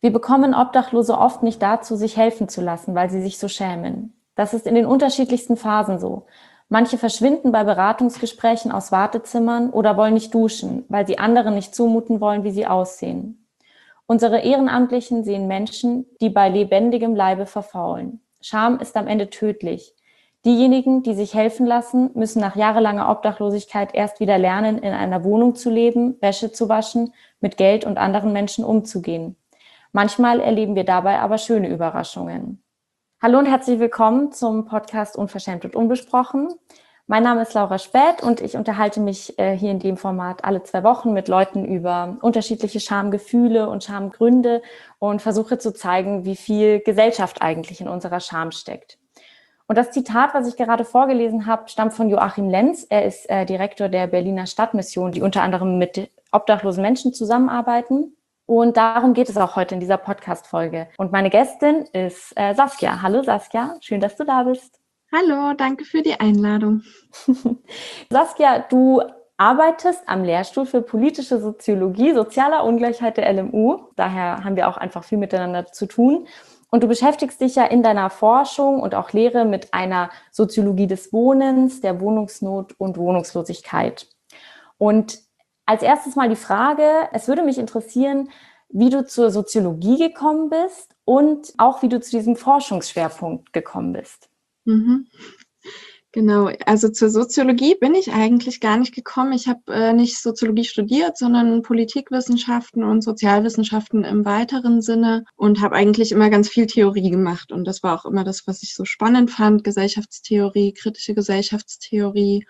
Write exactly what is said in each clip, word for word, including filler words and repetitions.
Wir bekommen Obdachlose oft nicht dazu, sich helfen zu lassen, weil sie sich so schämen. Das ist in den unterschiedlichsten Phasen so. Manche verschwinden bei Beratungsgesprächen aus Wartezimmern oder wollen nicht duschen, weil sie anderen nicht zumuten wollen, wie sie aussehen. Unsere Ehrenamtlichen sehen Menschen, die bei lebendigem Leibe verfaulen. Scham ist am Ende tödlich. Diejenigen, die sich helfen lassen, müssen nach jahrelanger Obdachlosigkeit erst wieder lernen, in einer Wohnung zu leben, Wäsche zu waschen, mit Geld und anderen Menschen umzugehen. Manchmal erleben wir dabei aber schöne Überraschungen. Hallo und herzlich willkommen zum Podcast Unverschämt und Unbesprochen. Mein Name ist Laura Späth und ich unterhalte mich äh, hier in dem Format alle zwei Wochen mit Leuten über unterschiedliche Schamgefühle und Schamgründe und versuche zu zeigen, wie viel Gesellschaft eigentlich in unserer Scham steckt. Und das Zitat, was ich gerade vorgelesen habe, stammt von Joachim Lenz. Er ist äh, Direktor der Berliner Stadtmission, die unter anderem mit obdachlosen Menschen zusammenarbeiten. Und darum geht es auch heute in dieser Podcast-Folge. Und meine Gästin ist äh, Saskia. Hallo Saskia, schön, dass du da bist. Hallo, danke für die Einladung. Saskia, du arbeitest am Lehrstuhl für politische Soziologie, sozialer Ungleichheit der L M U. Daher haben wir auch einfach viel miteinander zu tun. Und du beschäftigst dich ja in deiner Forschung und auch Lehre mit einer Soziologie des Wohnens, der Wohnungsnot und Wohnungslosigkeit. Und als erstes mal die Frage, es würde mich interessieren, wie du zur Soziologie gekommen bist und auch wie du zu diesem Forschungsschwerpunkt gekommen bist. Mhm. Genau, also zur Soziologie bin ich eigentlich gar nicht gekommen. Ich habe äh, nicht Soziologie studiert, sondern Politikwissenschaften und Sozialwissenschaften im weiteren Sinne und habe eigentlich immer ganz viel Theorie gemacht. Und das war auch immer das, was ich so spannend fand, Gesellschaftstheorie, kritische Gesellschaftstheorie.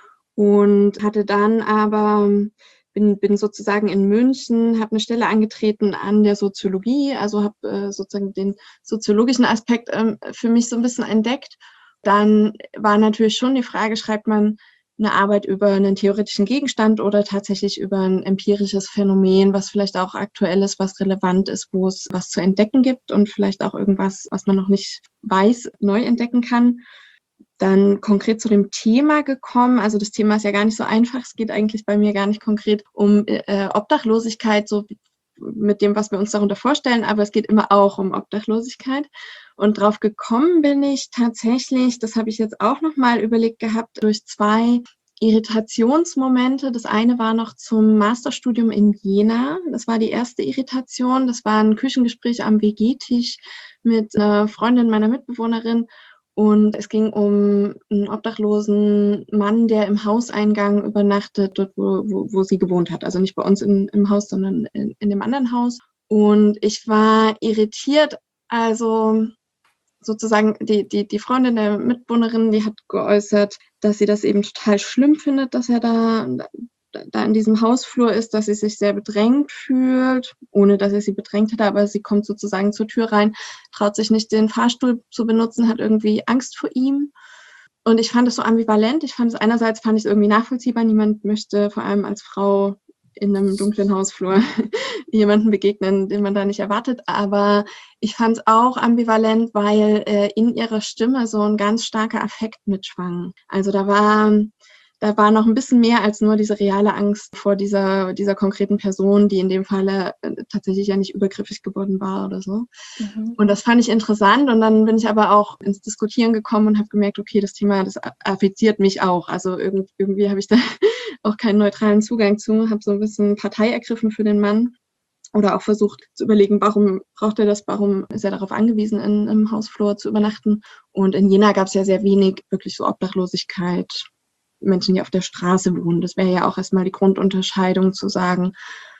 Und hatte dann aber, bin, bin sozusagen in München, habe eine Stelle angetreten an der Soziologie, also habe äh, sozusagen den soziologischen Aspekt ähm, für mich so ein bisschen entdeckt. Dann war natürlich schon die Frage, schreibt man eine Arbeit über einen theoretischen Gegenstand oder tatsächlich über ein empirisches Phänomen, was vielleicht auch aktuell ist, was relevant ist, wo es was zu entdecken gibt und vielleicht auch irgendwas, was man noch nicht weiß, neu entdecken kann. Dann konkret zu dem Thema gekommen. Also das Thema ist ja gar nicht so einfach. Es geht eigentlich bei mir gar nicht konkret um äh, Obdachlosigkeit, so mit dem, was wir uns darunter vorstellen, aber es geht immer auch um Obdachlosigkeit. Und drauf gekommen bin ich tatsächlich, das habe ich jetzt auch nochmal überlegt gehabt, durch zwei Irritationsmomente. Das eine war noch zum Masterstudium in Jena. Das war die erste Irritation. Das war ein Küchengespräch am W G-Tisch mit einer Freundin meiner Mitbewohnerin. Und es ging um einen obdachlosen Mann, der im Hauseingang übernachtet, dort, wo, wo, wo sie gewohnt hat. Also nicht bei uns in, im Haus, sondern in, in dem anderen Haus. Und ich war irritiert. Also sozusagen die, die, die Freundin der Mitbewohnerin, die hat geäußert, dass sie das eben total schlimm findet, dass er da, da in diesem Hausflur ist, dass sie sich sehr bedrängt fühlt, ohne dass er sie bedrängt hätte, aber sie kommt sozusagen zur Tür rein, traut sich nicht, den Fahrstuhl zu benutzen, hat irgendwie Angst vor ihm. Und ich fand es so ambivalent. Ich fand es einerseits fand ich es irgendwie nachvollziehbar. Niemand möchte vor allem als Frau in einem dunklen Hausflur jemanden begegnen, den man da nicht erwartet. Aber ich fand es auch ambivalent, weil äh, in ihrer Stimme so ein ganz starker Affekt mitschwang. Also da war Da war noch ein bisschen mehr als nur diese reale Angst vor dieser, dieser konkreten Person, die in dem Falle tatsächlich ja nicht übergriffig geworden war oder so. Mhm. Und das fand ich interessant. Und dann bin ich aber auch ins Diskutieren gekommen und habe gemerkt, okay, das Thema, das affiziert mich auch. Also irgendwie, irgendwie habe ich da auch keinen neutralen Zugang zu, habe so ein bisschen Partei ergriffen für den Mann. Oder auch versucht zu überlegen, warum braucht er das, warum ist er darauf angewiesen, in, im Hausflur zu übernachten. Und in Jena gab es ja sehr wenig wirklich so Obdachlosigkeit, Menschen, die auf der Straße wohnen. Das wäre ja auch erstmal die Grundunterscheidung zu sagen,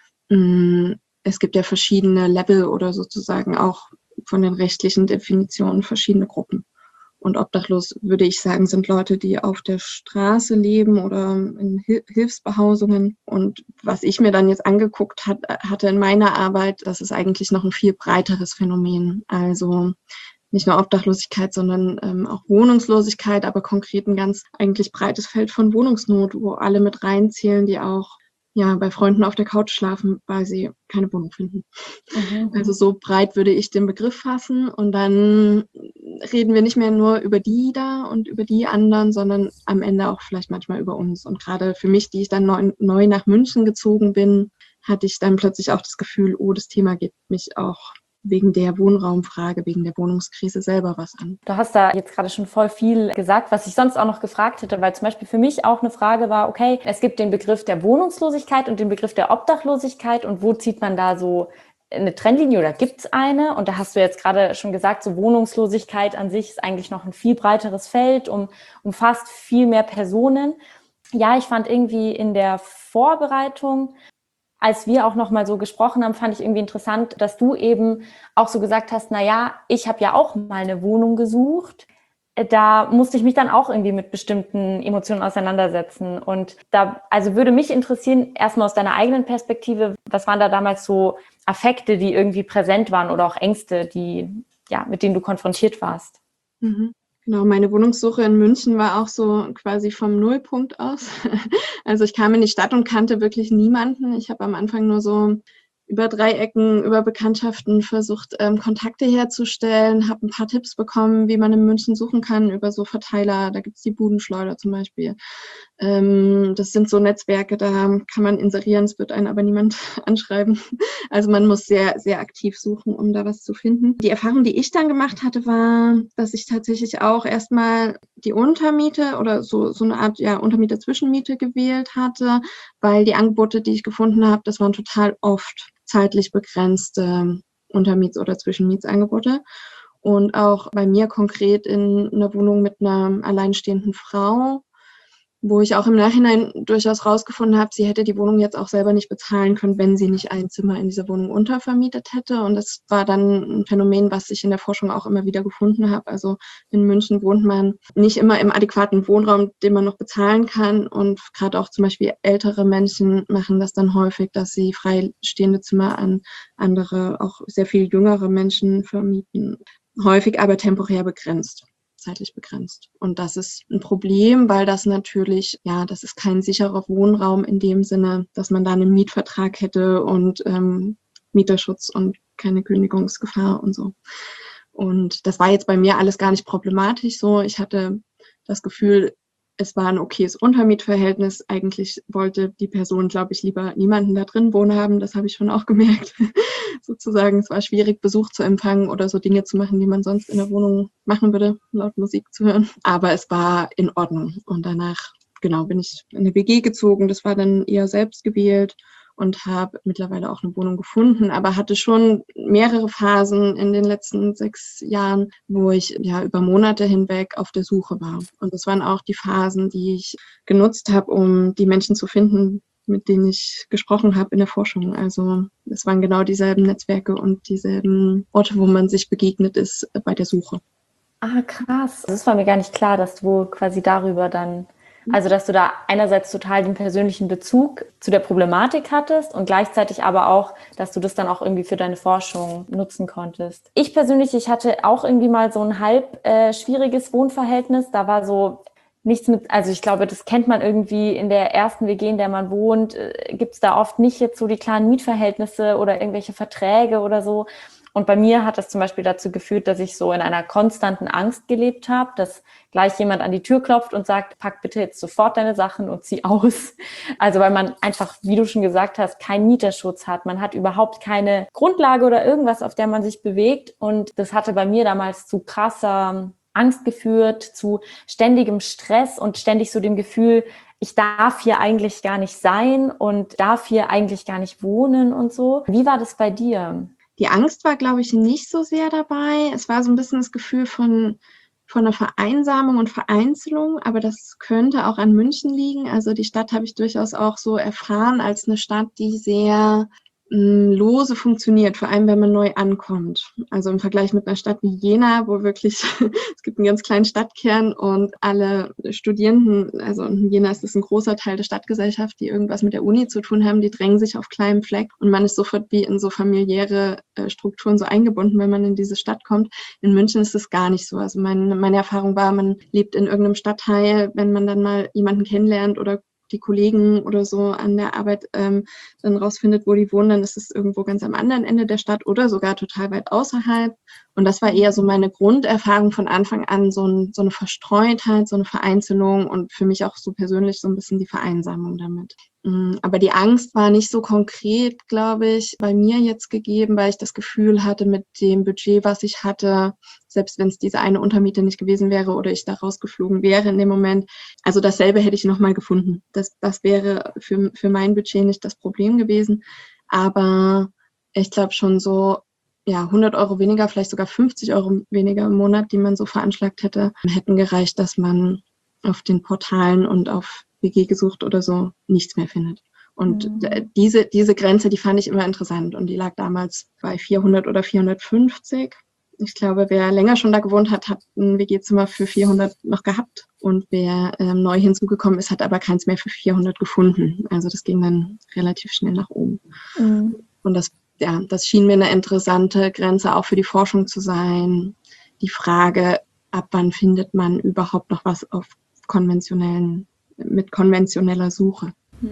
mh, es gibt ja verschiedene Level oder sozusagen auch von den rechtlichen Definitionen verschiedene Gruppen. Und obdachlos, würde ich sagen, sind Leute, die auf der Straße leben oder in Hil- Hilfsbehausungen. Und was ich mir dann jetzt angeguckt hat, hatte in meiner Arbeit, das ist eigentlich noch ein viel breiteres Phänomen. Also nicht nur Obdachlosigkeit, sondern ähm, auch Wohnungslosigkeit, aber konkret ein ganz eigentlich breites Feld von Wohnungsnot, wo alle mit reinzählen, die auch ja bei Freunden auf der Couch schlafen, weil sie keine Wohnung finden. Mhm. Also so breit würde ich den Begriff fassen. Und dann reden wir nicht mehr nur über die da und über die anderen, sondern am Ende auch vielleicht manchmal über uns. Und gerade für mich, die ich dann neu, neu nach München gezogen bin, hatte ich dann plötzlich auch das Gefühl, oh, das Thema geht mich auch wegen der Wohnraumfrage, wegen der Wohnungskrise selber was an. Du hast da jetzt gerade schon voll viel gesagt, was ich sonst auch noch gefragt hätte, weil zum Beispiel für mich auch eine Frage war, okay, es gibt den Begriff der Wohnungslosigkeit und den Begriff der Obdachlosigkeit und wo zieht man da so eine Trennlinie oder gibt es eine? Und da hast du jetzt gerade schon gesagt, so Wohnungslosigkeit an sich ist eigentlich noch ein viel breiteres Feld, um, umfasst viel mehr Personen. Ja, ich fand irgendwie in der Vorbereitung, als wir auch noch mal so gesprochen haben, fand ich irgendwie interessant, dass du eben auch so gesagt hast, na ja, ich habe ja auch mal eine Wohnung gesucht. Da musste ich mich dann auch irgendwie mit bestimmten Emotionen auseinandersetzen. Und da, also würde mich interessieren, erstmal aus deiner eigenen Perspektive, was waren da damals so Affekte, die irgendwie präsent waren oder auch Ängste, die, ja, mit denen du konfrontiert warst? Mhm. Genau, meine Wohnungssuche in München war auch so quasi vom Nullpunkt aus. Also ich kam in die Stadt und kannte wirklich niemanden. Ich habe am Anfang nur so über Dreiecken, über Bekanntschaften versucht, ähm, Kontakte herzustellen, habe ein paar Tipps bekommen, wie man in München suchen kann, über so Verteiler. Da gibt's die Budenschleuder zum Beispiel. Ähm, das sind so Netzwerke, da kann man inserieren, es wird einen aber niemand anschreiben. Also man muss sehr, sehr aktiv suchen, um da was zu finden. Die Erfahrung, die ich dann gemacht hatte, war, dass ich tatsächlich auch erstmal die Untermiete oder so, so eine Art, ja, Untermiete-Zwischenmiete gewählt hatte, weil die Angebote, die ich gefunden habe, das waren total oft zeitlich begrenzte Untermiets- oder Zwischenmietsangebote. Und auch bei mir konkret in einer Wohnung mit einer alleinstehenden Frau, wo ich auch im Nachhinein durchaus rausgefunden habe, sie hätte die Wohnung jetzt auch selber nicht bezahlen können, wenn sie nicht ein Zimmer in dieser Wohnung untervermietet hätte. Und das war dann ein Phänomen, was ich in der Forschung auch immer wieder gefunden habe. Also in München wohnt man nicht immer im adäquaten Wohnraum, den man noch bezahlen kann. Und gerade auch zum Beispiel ältere Menschen machen das dann häufig, dass sie freistehende Zimmer an andere, auch sehr viel jüngere Menschen vermieten. Häufig aber temporär begrenzt. Zeitlich begrenzt. Und das ist ein Problem, weil das natürlich, ja, das ist kein sicherer Wohnraum in dem Sinne, dass man da einen Mietvertrag hätte und ähm, Mieterschutz und keine Kündigungsgefahr und so. Und das war jetzt bei mir alles gar nicht problematisch so. Ich hatte das Gefühl, es war ein okayes Untermietverhältnis. Eigentlich wollte die Person, glaube ich, lieber niemanden da drin wohnen haben. Das habe ich schon auch gemerkt. Sozusagen, es war schwierig, Besuch zu empfangen oder so Dinge zu machen, die man sonst in der Wohnung machen würde, laut Musik zu hören. Aber es war in Ordnung. Und danach, genau, bin ich in eine W G gezogen. Das war dann eher selbst gewählt und habe mittlerweile auch eine Wohnung gefunden, aber hatte schon mehrere Phasen in den letzten sechs Jahren, wo ich ja über Monate hinweg auf der Suche war. Und das waren auch die Phasen, die ich genutzt habe, um die Menschen zu finden, mit denen ich gesprochen habe in der Forschung. Also es waren genau dieselben Netzwerke und dieselben Orte, wo man sich begegnet ist bei der Suche. Ah, krass. Das war mir gar nicht klar, dass du quasi darüber dann, also dass du da einerseits total den persönlichen Bezug zu der Problematik hattest und gleichzeitig aber auch, dass du das dann auch irgendwie für deine Forschung nutzen konntest. Ich persönlich, ich hatte auch irgendwie mal so ein halb äh, schwieriges Wohnverhältnis. Da war so nichts mit, also ich glaube, das kennt man irgendwie in der ersten W G, in der man wohnt, äh, gibt es da oft nicht jetzt so die klaren Mietverhältnisse oder irgendwelche Verträge oder so. Und bei mir hat das zum Beispiel dazu geführt, dass ich so in einer konstanten Angst gelebt habe, dass gleich jemand an die Tür klopft und sagt, pack bitte jetzt sofort deine Sachen und zieh aus. Also weil man einfach, wie du schon gesagt hast, keinen Mieterschutz hat. Man hat überhaupt keine Grundlage oder irgendwas, auf der man sich bewegt. Und das hatte bei mir damals zu krasser Angst geführt, zu ständigem Stress und ständig so dem Gefühl, ich darf hier eigentlich gar nicht sein und darf hier eigentlich gar nicht wohnen und so. Wie war das bei dir? Die Angst war, glaube ich, nicht so sehr dabei. Es war so ein bisschen das Gefühl von, von einer Vereinsamung und Vereinzelung, aber das könnte auch an München liegen. Also die Stadt habe ich durchaus auch so erfahren als eine Stadt, die sehr mh, lose funktioniert, vor allem wenn man neu ankommt. Also im Vergleich mit einer Stadt wie Jena, wo wirklich, es gibt einen ganz kleinen Stadtkern und alle Studierenden, also in Jena ist das ein großer Teil der Stadtgesellschaft, die irgendwas mit der Uni zu tun haben, die drängen sich auf kleinem Fleck und man ist sofort wie in so familiäre äh, Strukturen so eingebunden, wenn man in diese Stadt kommt. In München ist das gar nicht so. Also mein, meine Erfahrung war, man lebt in irgendeinem Stadtteil, wenn man dann mal jemanden kennenlernt oder die Kollegen oder so an der Arbeit ähm, dann rausfindet, wo die wohnen, dann ist es irgendwo ganz am anderen Ende der Stadt oder sogar total weit außerhalb. Und das war eher so meine Grunderfahrung von Anfang an, so, ein, so eine Verstreutheit, so eine Vereinzelung und für mich auch so persönlich so ein bisschen die Vereinsamung damit. Aber die Angst war nicht so konkret, glaube ich, bei mir jetzt gegeben, weil ich das Gefühl hatte, mit dem Budget, was ich hatte, selbst wenn es diese eine Untermiete nicht gewesen wäre oder ich da rausgeflogen wäre in dem Moment, also dasselbe hätte ich nochmal gefunden. Das, das wäre für, für mein Budget nicht das Problem gewesen. Aber ich glaube schon so, ja, hundert Euro weniger, vielleicht sogar fünfzig Euro weniger im Monat, die man so veranschlagt hätte, hätten gereicht, dass man auf den Portalen und auf W G gesucht oder so nichts mehr findet. Und mhm. diese, diese Grenze, die fand ich immer interessant und die lag damals bei vierhundert oder vierhundertfünfzig. Ich glaube, wer länger schon da gewohnt hat, hat ein W G-Zimmer für vierhundert noch gehabt und wer ähm, neu hinzugekommen ist, hat aber keins mehr für vierhundert gefunden. Also das ging dann relativ schnell nach oben. Mhm. Und das Ja, das schien mir eine interessante Grenze auch für die Forschung zu sein. Die Frage, ab wann findet man überhaupt noch was auf konventionellen, mit konventioneller Suche?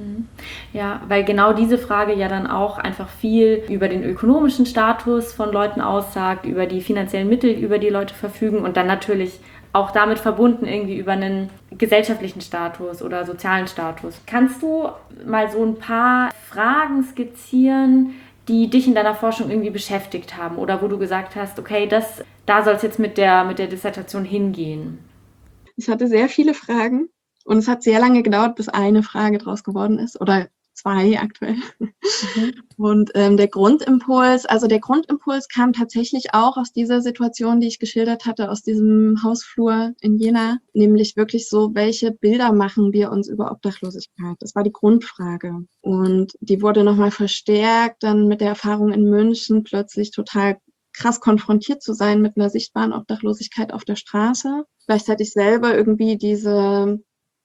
Ja, weil genau diese Frage ja dann auch einfach viel über den ökonomischen Status von Leuten aussagt, über die finanziellen Mittel, über die Leute verfügen und dann natürlich auch damit verbunden irgendwie über einen gesellschaftlichen Status oder sozialen Status. Kannst du mal so ein paar Fragen skizzieren, die dich in deiner Forschung irgendwie beschäftigt haben oder wo du gesagt hast, okay, das, da soll es jetzt mit der, mit der Dissertation hingehen? Ich hatte sehr viele Fragen und es hat sehr lange gedauert, bis eine Frage draus geworden ist oder zwei aktuell. Mhm. Und ähm, der Grundimpuls, also der Grundimpuls kam tatsächlich auch aus dieser Situation, die ich geschildert hatte, aus diesem Hausflur in Jena, nämlich wirklich so, welche Bilder machen wir uns über Obdachlosigkeit? Das war die Grundfrage. Und die wurde nochmal verstärkt dann mit der Erfahrung in München, plötzlich total krass konfrontiert zu sein mit einer sichtbaren Obdachlosigkeit auf der Straße. Gleichzeitig selber irgendwie diese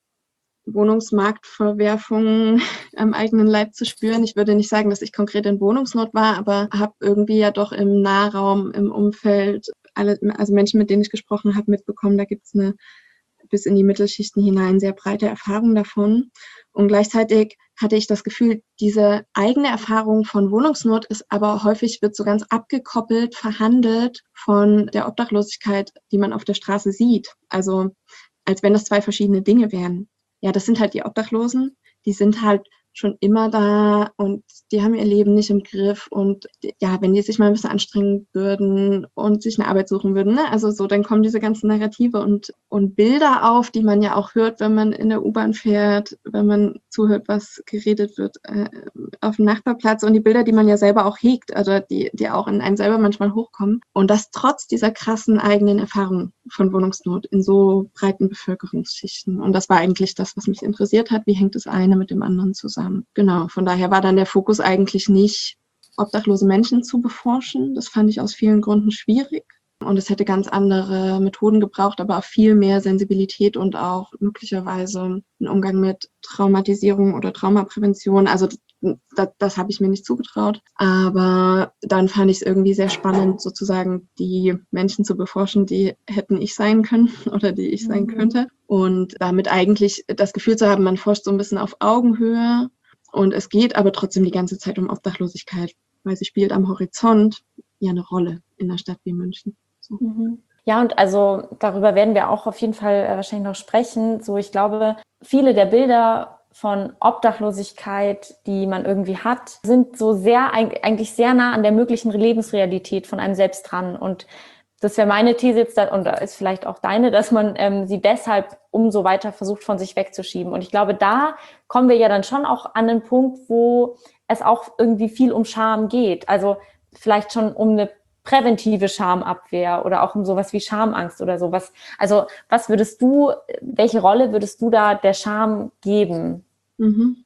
Wohnungsmarktverwerfungen am eigenen Leib zu spüren. Ich würde nicht sagen, dass ich konkret in Wohnungsnot war, aber habe irgendwie ja doch im Nahraum, im Umfeld, alle, also Menschen, mit denen ich gesprochen habe, mitbekommen, da gibt es eine bis in die Mittelschichten hinein sehr breite Erfahrung davon. Und gleichzeitig hatte ich das Gefühl, diese eigene Erfahrung von Wohnungsnot ist aber häufig, wird so ganz abgekoppelt, verhandelt von der Obdachlosigkeit, die man auf der Straße sieht. Also als wenn das zwei verschiedene Dinge wären. Ja, das sind halt die Obdachlosen, die sind halt schon immer da und die haben ihr Leben nicht im Griff und ja, wenn die sich mal ein bisschen anstrengen würden und sich eine Arbeit suchen würden, ne? Also so, dann kommen diese ganzen Narrative und, und Bilder auf, die man ja auch hört, wenn man in der U-Bahn fährt, wenn man zuhört, was geredet wird äh, auf dem Nachbarplatz und die Bilder, die man ja selber auch hegt, also die, die auch in einem selber manchmal hochkommen und das trotz dieser krassen eigenen Erfahrung von Wohnungsnot in so breiten Bevölkerungsschichten und das war eigentlich das, was mich interessiert hat, wie hängt das eine mit dem anderen zusammen. Genau, von daher war dann der Fokus eigentlich nicht, obdachlose Menschen zu beforschen. Das fand ich aus vielen Gründen schwierig. Und es hätte ganz andere Methoden gebraucht, aber auch viel mehr Sensibilität und auch möglicherweise einen Umgang mit Traumatisierung oder Traumaprävention. Also das, das habe ich mir nicht zugetraut. Aber dann fand ich es irgendwie sehr spannend, sozusagen die Menschen zu beforschen, die hätten ich sein können oder die ich sein könnte. Und damit eigentlich das Gefühl zu haben, man forscht so ein bisschen auf Augenhöhe und es geht aber trotzdem die ganze Zeit um Obdachlosigkeit, weil sie spielt am Horizont ja eine Rolle in einer Stadt wie München. So. Ja, und also darüber werden wir auch auf jeden Fall äh, wahrscheinlich noch sprechen. So, ich glaube, viele der Bilder von Obdachlosigkeit, die man irgendwie hat, sind so sehr, eigentlich sehr nah an der möglichen Lebensrealität von einem selbst dran. Und das wäre meine These jetzt, und da ist vielleicht auch deine, dass man ähm, sie deshalb umso weiter versucht, von sich wegzuschieben. Und ich glaube, da kommen wir ja dann schon auch an den Punkt, wo es auch irgendwie viel um Scham geht. Also vielleicht schon um eine präventive Schamabwehr oder auch um sowas wie Schamangst oder sowas. Also was würdest du, welche Rolle würdest du da der Scham geben? Mhm.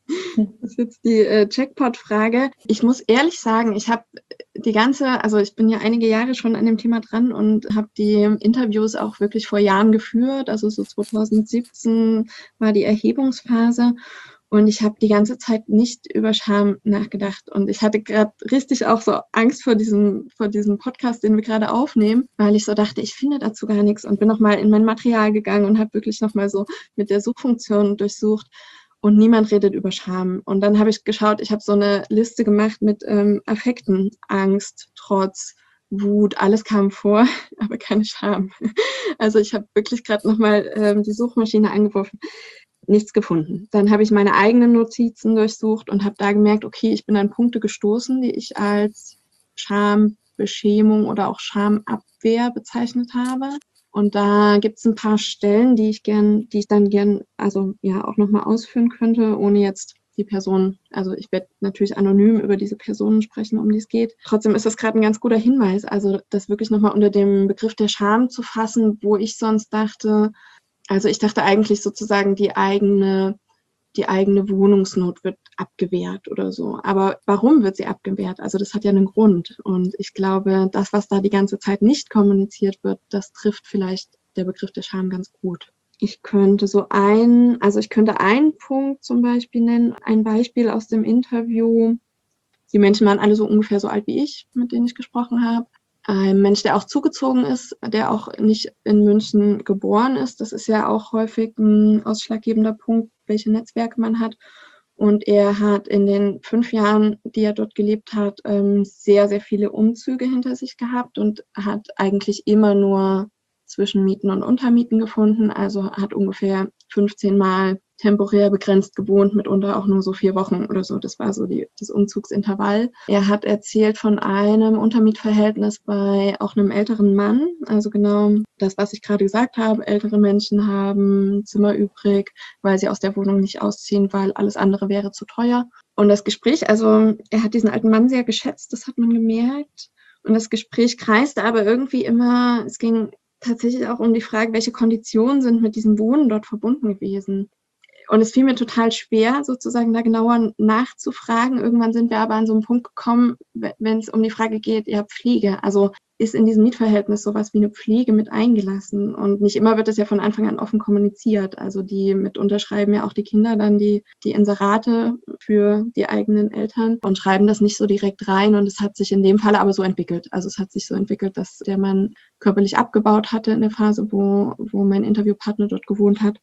Das ist jetzt die äh, Jackpot-Frage. Ich muss ehrlich sagen, ich habe die ganze, also ich bin ja einige Jahre schon an dem Thema dran und habe die Interviews auch wirklich vor Jahren geführt. Also so zwanzig siebzehn war die Erhebungsphase. Und ich habe die ganze Zeit nicht über Scham nachgedacht. Und ich hatte gerade richtig auch so Angst vor diesem, vor diesem Podcast, den wir gerade aufnehmen, weil ich so dachte, ich finde dazu gar nichts und bin nochmal in mein Material gegangen und habe wirklich nochmal so mit der Suchfunktion durchsucht. Und niemand redet über Scham. Und dann habe ich geschaut, ich habe so eine Liste gemacht mit ähm, Affekten, Angst, Trotz, Wut, alles kam vor, aber keine Scham. Also ich habe wirklich gerade nochmal ähm, die Suchmaschine angeworfen, nichts gefunden. Dann habe ich meine eigenen Notizen durchsucht und habe da gemerkt, okay, ich bin an Punkte gestoßen, die ich als Scham, Beschämung oder auch Schamabwehr bezeichnet habe. Und da gibt es ein paar Stellen, die ich gern, die ich dann gern, also ja, auch nochmal ausführen könnte, ohne jetzt die Person, also ich werde natürlich anonym über diese Personen sprechen, um die es geht. Trotzdem ist das gerade ein ganz guter Hinweis, also das wirklich nochmal unter dem Begriff der Scham zu fassen, wo ich sonst dachte, also ich dachte eigentlich sozusagen die eigene, die eigene Wohnungsnot wird abgewehrt oder so. Aber warum wird sie abgewehrt? Also das hat ja einen Grund. Und ich glaube, das, was da die ganze Zeit nicht kommuniziert wird, das trifft vielleicht der Begriff der Scham ganz gut. Ich könnte so ein, also ich könnte einen Punkt zum Beispiel nennen, ein Beispiel aus dem Interview. Die Menschen waren alle so ungefähr so alt wie ich, mit denen ich gesprochen habe. Ein Mensch, der auch zugezogen ist, der auch nicht in München geboren ist. Das ist ja auch häufig ein ausschlaggebender Punkt, welche Netzwerke man hat. Und er hat in den fünf Jahren, die er dort gelebt hat, sehr, sehr viele Umzüge hinter sich gehabt und hat eigentlich immer nur Zwischenmieten und Untermieten gefunden. Also hat ungefähr fünfzehn Mal temporär begrenzt gewohnt, mitunter auch nur so vier Wochen oder so. Das war so die, das Umzugsintervall. Er hat erzählt von einem Untermietverhältnis bei auch einem älteren Mann. Also genau das, was ich gerade gesagt habe. Ältere Menschen haben Zimmer übrig, weil sie aus der Wohnung nicht ausziehen, weil alles andere wäre zu teuer. Und das Gespräch, also er hat diesen alten Mann sehr geschätzt, das hat man gemerkt. Und das Gespräch kreiste aber irgendwie immer, es ging tatsächlich auch um die Frage, welche Konditionen sind mit diesem Wohnen dort verbunden gewesen. Und es fiel mir total schwer, sozusagen da genauer nachzufragen. Irgendwann sind wir aber an so einen Punkt gekommen, wenn es um die Frage geht, ja, Pflege. Also ist in diesem Mietverhältnis sowas wie eine Pflege mit eingelassen? Und nicht immer wird das ja von Anfang an offen kommuniziert. Also die mit unterschreiben ja auch die Kinder dann die, die Inserate für die eigenen Eltern und schreiben das nicht so direkt rein. Und es hat sich in dem Falle aber so entwickelt. Also es hat sich so entwickelt, dass der Mann körperlich abgebaut hatte in der Phase, wo, wo mein Interviewpartner dort gewohnt hat.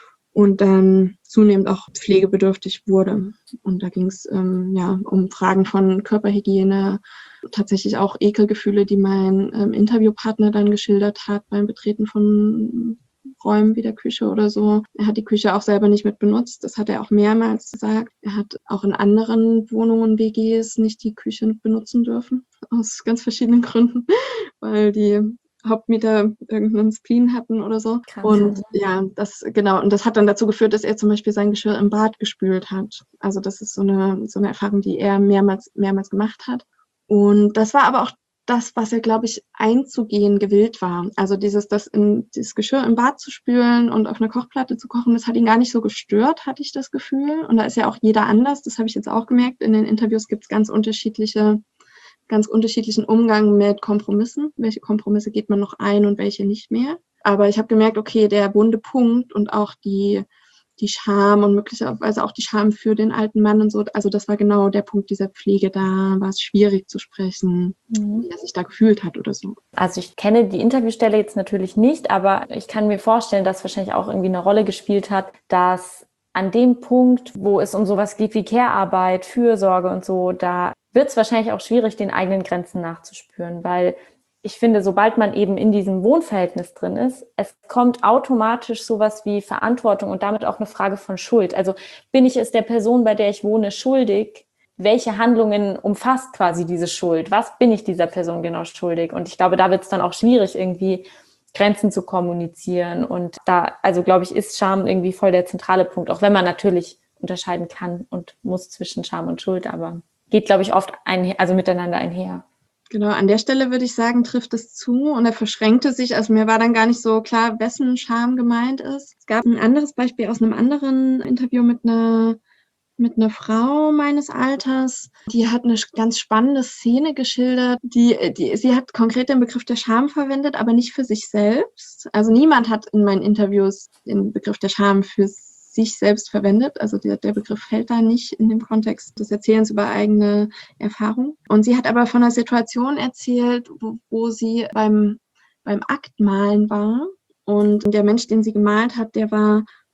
Und dann zunehmend auch pflegebedürftig wurde. Und da ging es ähm, ja um Fragen von Körperhygiene, tatsächlich auch Ekelgefühle, die mein ähm, Interviewpartner dann geschildert hat beim Betreten von Räumen wie der Küche oder so. Er hat die Küche auch selber nicht mit benutzt. Das hat er auch mehrmals gesagt. Er hat auch in anderen Wohnungen, W Gs, nicht die Küche benutzen dürfen. Aus ganz verschiedenen Gründen, weil die Hauptmieter irgendeinen Spleen hatten oder so. Krass. Und ja, das, genau, und das hat dann dazu geführt, dass er zum Beispiel sein Geschirr im Bad gespült hat. Also das ist so eine, so eine Erfahrung, die er mehrmals, mehrmals gemacht hat. Und das war aber auch das, was er, glaube ich, einzugehen gewillt war. Also dieses, das, in, dieses Geschirr im Bad zu spülen und auf einer Kochplatte zu kochen, das hat ihn gar nicht so gestört, hatte ich das Gefühl. Und da ist ja auch jeder anders, das habe ich jetzt auch gemerkt. In den Interviews gibt es ganz unterschiedliche ganz unterschiedlichen Umgang mit Kompromissen. Welche Kompromisse geht man noch ein und welche nicht mehr? Aber ich habe gemerkt, okay, der wunde Punkt und auch die, die Scham und möglicherweise auch die Scham für den alten Mann und so, also das war genau der Punkt dieser Pflege. Da war es schwierig zu sprechen, mhm. wie er sich da gefühlt hat oder so. Also ich kenne die Interviewstelle jetzt natürlich nicht, aber ich kann mir vorstellen, dass wahrscheinlich auch irgendwie eine Rolle gespielt hat, dass an dem Punkt, wo es um sowas geht wie Care-Arbeit, Fürsorge und so, da wird es wahrscheinlich auch schwierig, den eigenen Grenzen nachzuspüren, weil ich finde, sobald man eben in diesem Wohnverhältnis drin ist, es kommt automatisch sowas wie Verantwortung und damit auch eine Frage von Schuld. Also bin ich es der Person, bei der ich wohne, schuldig? Welche Handlungen umfasst quasi diese Schuld? Was bin ich dieser Person genau schuldig? Und ich glaube, da wird es dann auch schwierig, irgendwie Grenzen zu kommunizieren. Und da, also glaube ich, ist Scham irgendwie voll der zentrale Punkt, auch wenn man natürlich unterscheiden kann und muss zwischen Scham und Schuld, aber geht, glaube ich, oft ein, also miteinander einher. Genau, an der Stelle würde ich sagen, trifft es zu und er verschränkte sich. Also mir war dann gar nicht so klar, wessen Scham gemeint ist. Es gab ein anderes Beispiel aus einem anderen Interview mit einer, mit einer Frau meines Alters. Die hat eine ganz spannende Szene geschildert. Die, die, sie hat konkret den Begriff der Scham verwendet, aber nicht für sich selbst. Also niemand hat in meinen Interviews den Begriff der Scham für sich selbst verwendet. Also der, der Begriff fällt da nicht in dem Kontext des Erzählens über eigene Erfahrung. Und sie hat aber von einer Situation erzählt, wo, wo sie beim, beim Aktmalen war. Und der Mensch, den sie gemalt hat, der war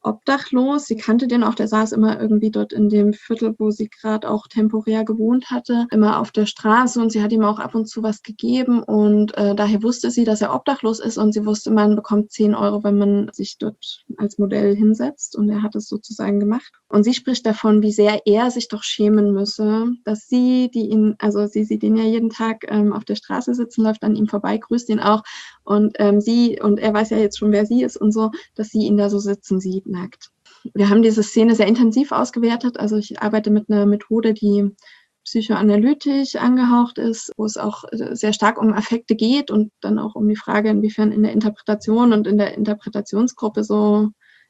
obdachlos. Sie kannte den auch, der saß immer irgendwie dort in dem Viertel, wo sie gerade auch temporär gewohnt hatte, immer auf der Straße und sie hat ihm auch ab und zu was gegeben und äh, daher wusste sie, dass er obdachlos ist und sie wusste, man bekommt zehn Euro, wenn man sich dort als Modell hinsetzt und er hat es sozusagen gemacht. Und sie spricht davon, wie sehr er sich doch schämen müsse, dass sie, die ihn, also sie sieht ihn ja jeden Tag ähm, auf der Straße sitzen, läuft an ihm vorbei, grüßt ihn auch und ähm, sie, und er weiß ja jetzt schon, wer sie ist und so, dass sie ihn da so sitzen sieht, nackt. Wir haben diese Szene sehr intensiv ausgewertet, also ich arbeite mit einer Methode, die psychoanalytisch angehaucht ist, wo es auch sehr stark um Affekte geht und dann auch um die Frage, inwiefern in der Interpretation und in der Interpretationsgruppe so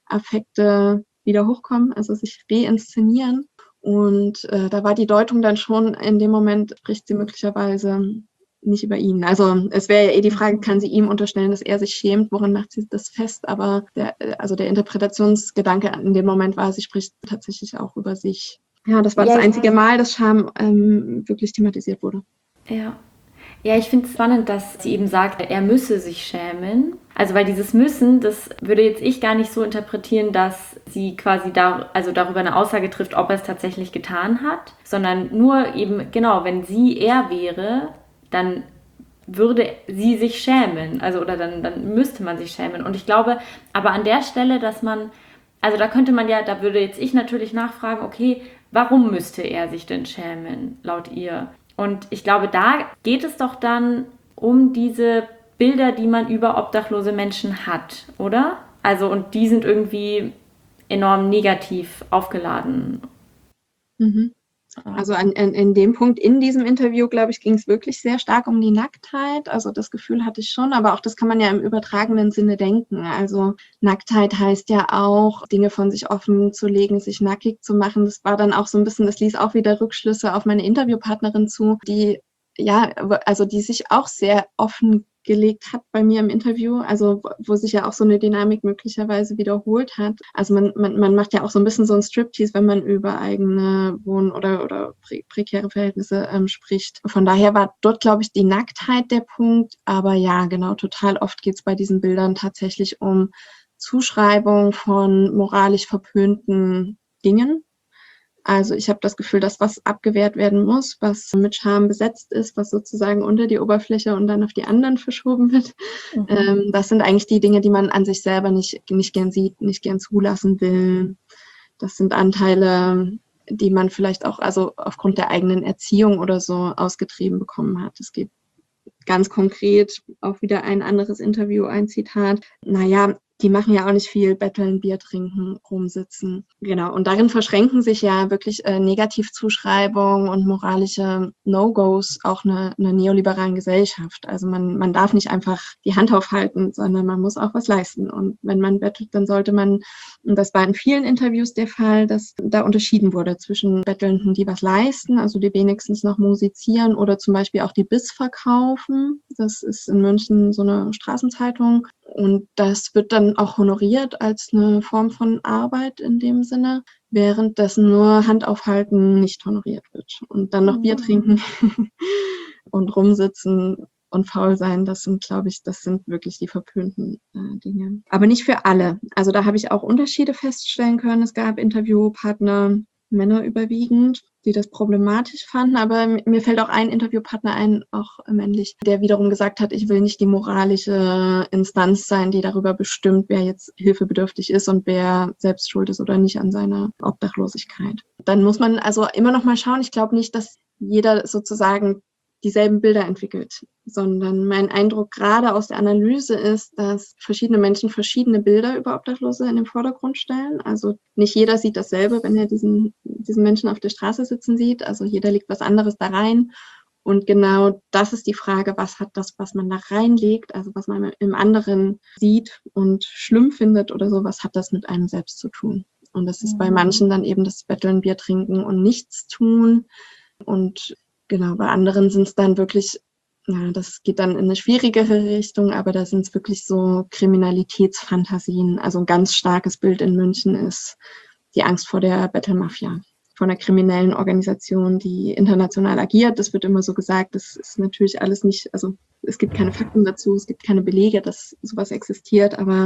Affekte wieder hochkommen, also sich reinszenieren. Und äh, da war die Deutung dann schon, in dem Moment spricht sie möglicherweise nicht über ihn. Also es wäre ja eh die Frage, kann sie ihm unterstellen, dass er sich schämt, woran macht sie das fest? Aber der, also der Interpretationsgedanke in dem Moment war, sie spricht tatsächlich auch über sich. Ja, das war ja, das einzige Mal, dass Scham ähm, wirklich thematisiert wurde. Ja. Ja, ich finde es spannend, dass sie eben sagt, er müsse sich schämen. Also weil dieses Müssen, das würde jetzt ich gar nicht so interpretieren, dass sie quasi da, also darüber eine Aussage trifft, ob er es tatsächlich getan hat, sondern nur eben, genau, wenn sie er wäre, dann würde sie sich schämen, also oder dann, dann müsste man sich schämen. Und ich glaube, aber an der Stelle, dass man, also da könnte man ja, da würde jetzt ich natürlich nachfragen, okay, warum müsste er sich denn schämen, laut ihr? Und ich glaube, da geht es doch dann um diese Bilder, die man über obdachlose Menschen hat, oder? Also, und die sind irgendwie enorm negativ aufgeladen. Mhm. Also an, in, in dem Punkt in diesem Interview, glaube ich, ging es wirklich sehr stark um die Nacktheit. Also das Gefühl hatte ich schon, aber auch das kann man ja im übertragenen Sinne denken. Also Nacktheit heißt ja auch, Dinge von sich offen zu legen, sich nackig zu machen. Das war dann auch so ein bisschen, das ließ auch wieder Rückschlüsse auf meine Interviewpartnerin zu, die ja, also die sich auch sehr offen gelegt hat bei mir im Interview, also wo sich ja auch so eine Dynamik möglicherweise wiederholt hat. Also man, man, man macht ja auch so ein bisschen so ein Striptease, wenn man über eigene Wohn- oder, oder pre- prekäre Verhältnisse ähm, spricht. Von daher war dort, glaube ich, die Nacktheit der Punkt. Aber ja, genau, total oft geht es bei diesen Bildern tatsächlich um Zuschreibung von moralisch verpönten Dingen. Also ich habe das Gefühl, dass was abgewehrt werden muss, was mit Scham besetzt ist, was sozusagen unter die Oberfläche und dann auf die anderen verschoben wird. Mhm. Ähm, das sind eigentlich die Dinge, die man an sich selber nicht, nicht gern sieht, nicht gern zulassen will. Das sind Anteile, die man vielleicht auch also aufgrund der eigenen Erziehung oder so ausgetrieben bekommen hat. Es gibt ganz konkret auch wieder ein anderes Interview, ein Zitat. Naja, die machen ja auch nicht viel, betteln, Bier trinken, rumsitzen. Genau, und darin verschränken sich ja wirklich äh, Negativzuschreibungen und moralische No-Gos auch eine, eine neoliberalen Gesellschaft. Also man, man darf nicht einfach die Hand aufhalten, sondern man muss auch was leisten. Und wenn man bettelt, dann sollte man, und das war in vielen Interviews der Fall, dass da unterschieden wurde zwischen Bettelnden, die was leisten, also die wenigstens noch musizieren oder zum Beispiel auch die Biss verkaufen. Das ist in München so eine Straßenzeitung. Und das wird dann auch honoriert als eine Form von Arbeit in dem Sinne, währenddessen nur Hand aufhalten nicht honoriert wird. Und dann noch Bier trinken und rumsitzen und faul sein, das sind, glaube ich, das sind wirklich die verpönten äh, Dinge. Aber nicht für alle. Also da habe ich auch Unterschiede feststellen können. Es gab Interviewpartner, Männer überwiegend, die das problematisch fanden, aber mir fällt auch ein Interviewpartner ein, auch männlich, der wiederum gesagt hat, ich will nicht die moralische Instanz sein, die darüber bestimmt, wer jetzt hilfebedürftig ist und wer selbst schuld ist oder nicht an seiner Obdachlosigkeit. Dann muss man also immer noch mal schauen, ich glaube nicht, dass jeder sozusagen dieselben Bilder entwickelt, sondern mein Eindruck gerade aus der Analyse ist, dass verschiedene Menschen verschiedene Bilder über Obdachlose in den Vordergrund stellen. Also nicht jeder sieht dasselbe, wenn er diesen, diesen Menschen auf der Straße sitzen sieht. Also jeder legt was anderes da rein. Und genau das ist die Frage, was hat das, was man da reinlegt, also was man im anderen sieht und schlimm findet oder so, was hat das mit einem selbst zu tun? Und das ist mhm. bei manchen dann eben das Betteln, Bier trinken und nichts tun. Und genau, bei anderen sind es dann wirklich, ja, das geht dann in eine schwierigere Richtung, aber da sind es wirklich so Kriminalitätsfantasien. Also ein ganz starkes Bild in München ist die Angst vor der Bettelmafia, von einer kriminellen Organisation, die international agiert. Das wird immer so gesagt, das ist natürlich alles nicht, also es gibt keine Fakten dazu, es gibt keine Belege, dass sowas existiert, aber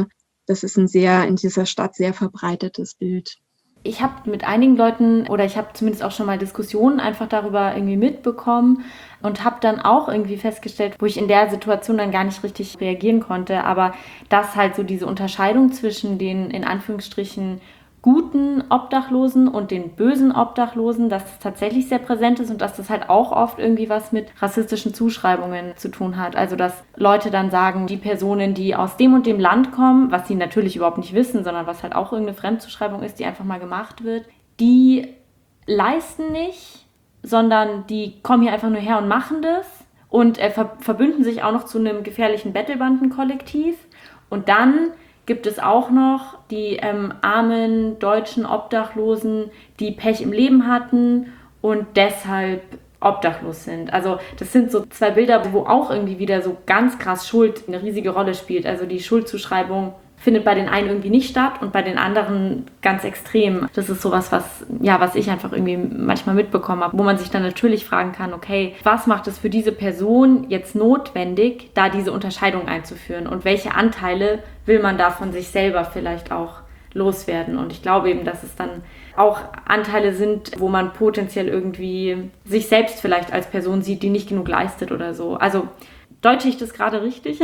das ist ein sehr in dieser Stadt sehr verbreitetes Bild. Ich habe mit einigen Leuten oder ich habe zumindest auch schon mal Diskussionen einfach darüber irgendwie mitbekommen und habe dann auch irgendwie festgestellt, wo ich in der Situation dann gar nicht richtig reagieren konnte, aber dass halt so diese Unterscheidung zwischen den in Anführungsstrichen guten Obdachlosen und den bösen Obdachlosen, dass das tatsächlich sehr präsent ist und dass das halt auch oft irgendwie was mit rassistischen Zuschreibungen zu tun hat. Also dass Leute dann sagen, die Personen, die aus dem und dem Land kommen, was sie natürlich überhaupt nicht wissen, sondern was halt auch irgendeine Fremdzuschreibung ist, die einfach mal gemacht wird, die leisten nicht, sondern die kommen hier einfach nur her und machen das und äh, ver- verbünden sich auch noch zu einem gefährlichen Bettelbandenkollektiv. Und dann gibt es auch noch die ähm, armen deutschen Obdachlosen, die Pech im Leben hatten und deshalb obdachlos sind. Also das sind so zwei Bilder, wo auch irgendwie wieder so ganz krass Schuld eine riesige Rolle spielt. Also die Schuldzuschreibung findet bei den einen irgendwie nicht statt und bei den anderen ganz extrem. Das ist sowas, was, ja, was ich einfach irgendwie manchmal mitbekommen habe, wo man sich dann natürlich fragen kann, okay, was macht es für diese Person jetzt notwendig, da diese Unterscheidung einzuführen und welche Anteile will man da von sich selber vielleicht auch loswerden? Und ich glaube eben, dass es dann auch Anteile sind, wo man potenziell irgendwie sich selbst vielleicht als Person sieht, die nicht genug leistet oder so. Also deute ich das gerade richtig?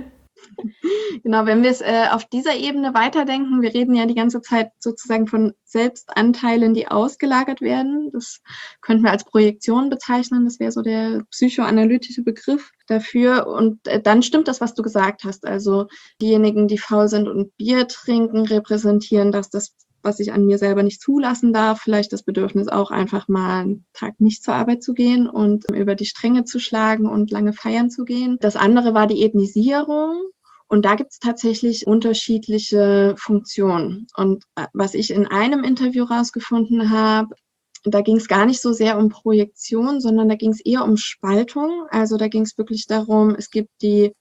Genau, wenn wir es äh, auf dieser Ebene weiterdenken, wir reden ja die ganze Zeit sozusagen von Selbstanteilen, die ausgelagert werden. Das könnten wir als Projektion bezeichnen. Das wäre so der psychoanalytische Begriff dafür. Und äh, dann stimmt das, was du gesagt hast. Also diejenigen, die faul sind und Bier trinken, repräsentieren das, das was ich an mir selber nicht zulassen darf, vielleicht das Bedürfnis auch einfach mal einen Tag nicht zur Arbeit zu gehen und über die Stränge zu schlagen und lange feiern zu gehen. Das andere war die Ethnisierung. Und da gibt es tatsächlich unterschiedliche Funktionen. Und was ich in einem Interview rausgefunden habe, da ging es gar nicht so sehr um Projektion, sondern da ging es eher um Spaltung. Also da ging es wirklich darum, es gibt die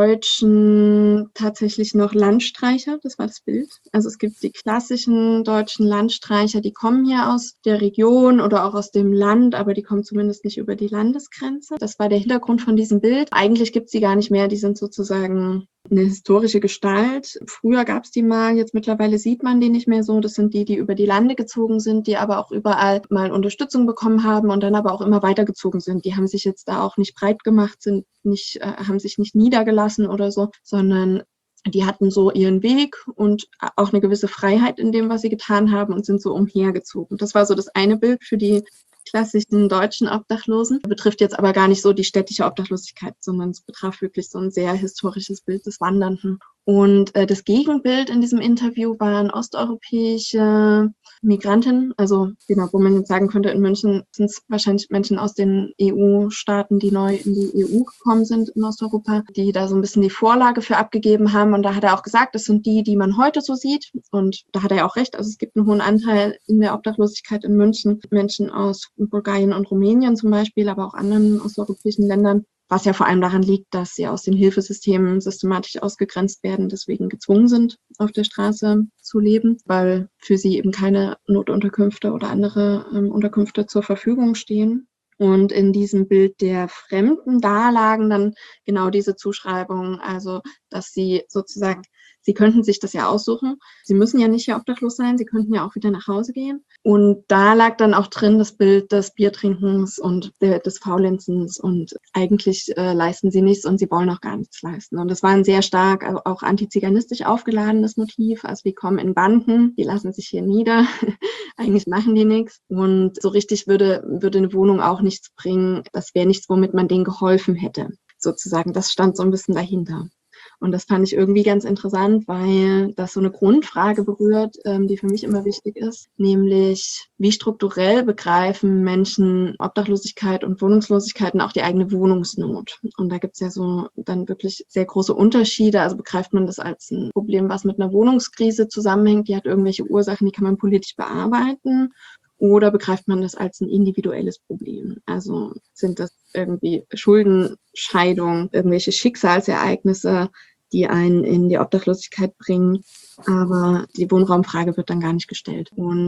deutschen tatsächlich noch Landstreicher, das war das Bild. Also es gibt die klassischen deutschen Landstreicher, die kommen hier aus der Region oder auch aus dem Land, aber die kommen zumindest nicht über die Landesgrenze. Das war der Hintergrund von diesem Bild. Eigentlich gibt es die gar nicht mehr, die sind sozusagen eine historische Gestalt. Früher gab es die mal, jetzt mittlerweile sieht man die nicht mehr so. Das sind die, die über die Lande gezogen sind, die aber auch überall mal Unterstützung bekommen haben und dann aber auch immer weitergezogen sind. Die haben sich jetzt da auch nicht breit gemacht, sind nicht, äh, haben sich nicht niedergelassen oder so, sondern die hatten so ihren Weg und auch eine gewisse Freiheit in dem, was sie getan haben und sind so umhergezogen. Das war so das eine Bild für die klassischen deutschen Obdachlosen. Das betrifft jetzt aber gar nicht so die städtische Obdachlosigkeit, sondern es betraf wirklich so ein sehr historisches Bild des Wandernden. Und äh, das Gegenbild in diesem Interview waren osteuropäische Migrantinnen, also genau, wo man jetzt sagen könnte, in München sind es wahrscheinlich Menschen aus den E U-Staaten, die neu in die E U gekommen sind in Osteuropa, die da so ein bisschen die Vorlage für abgegeben haben. Und da hat er auch gesagt, das sind die, die man heute so sieht. Und da hat er ja auch recht. Also es gibt einen hohen Anteil in der Obdachlosigkeit in München. Menschen aus Bulgarien und Rumänien zum Beispiel, aber auch anderen osteuropäischen Ländern. Was ja vor allem daran liegt, dass sie aus den Hilfesystemen systematisch ausgegrenzt werden, deswegen gezwungen sind, auf der Straße zu leben, weil für sie eben keine Notunterkünfte oder andere ähm, Unterkünfte zur Verfügung stehen. Und in diesem Bild der Fremden, da lagen dann genau diese Zuschreibungen, also dass sie sozusagen, sie könnten sich das ja aussuchen. Sie müssen ja nicht hier obdachlos sein, sie könnten ja auch wieder nach Hause gehen. Und da lag dann auch drin das Bild des Biertrinkens und der, des Faulenzens und eigentlich äh, leisten sie nichts und sie wollen auch gar nichts leisten. Und das war ein sehr stark also auch antiziganistisch aufgeladenes Motiv. Also die kommen in Banden, die lassen sich hier nieder, eigentlich machen die nichts. Und so richtig würde, würde eine Wohnung auch nichts bringen. Das wäre nichts, womit man denen geholfen hätte. Sozusagen, das stand so ein bisschen dahinter. Und das fand ich irgendwie ganz interessant, weil das so eine Grundfrage berührt, ähm, die für mich immer wichtig ist, nämlich wie strukturell begreifen Menschen Obdachlosigkeit und Wohnungslosigkeit und auch die eigene Wohnungsnot. Und da gibt es ja so dann wirklich sehr große Unterschiede. Also begreift man das als ein Problem, was mit einer Wohnungskrise zusammenhängt, die hat irgendwelche Ursachen, die kann man politisch bearbeiten. Oder begreift man das als ein individuelles Problem? Also sind das irgendwie Schuldenscheidungen, irgendwelche Schicksalsereignisse, die einen in die Obdachlosigkeit bringen, aber die Wohnraumfrage wird dann gar nicht gestellt. Und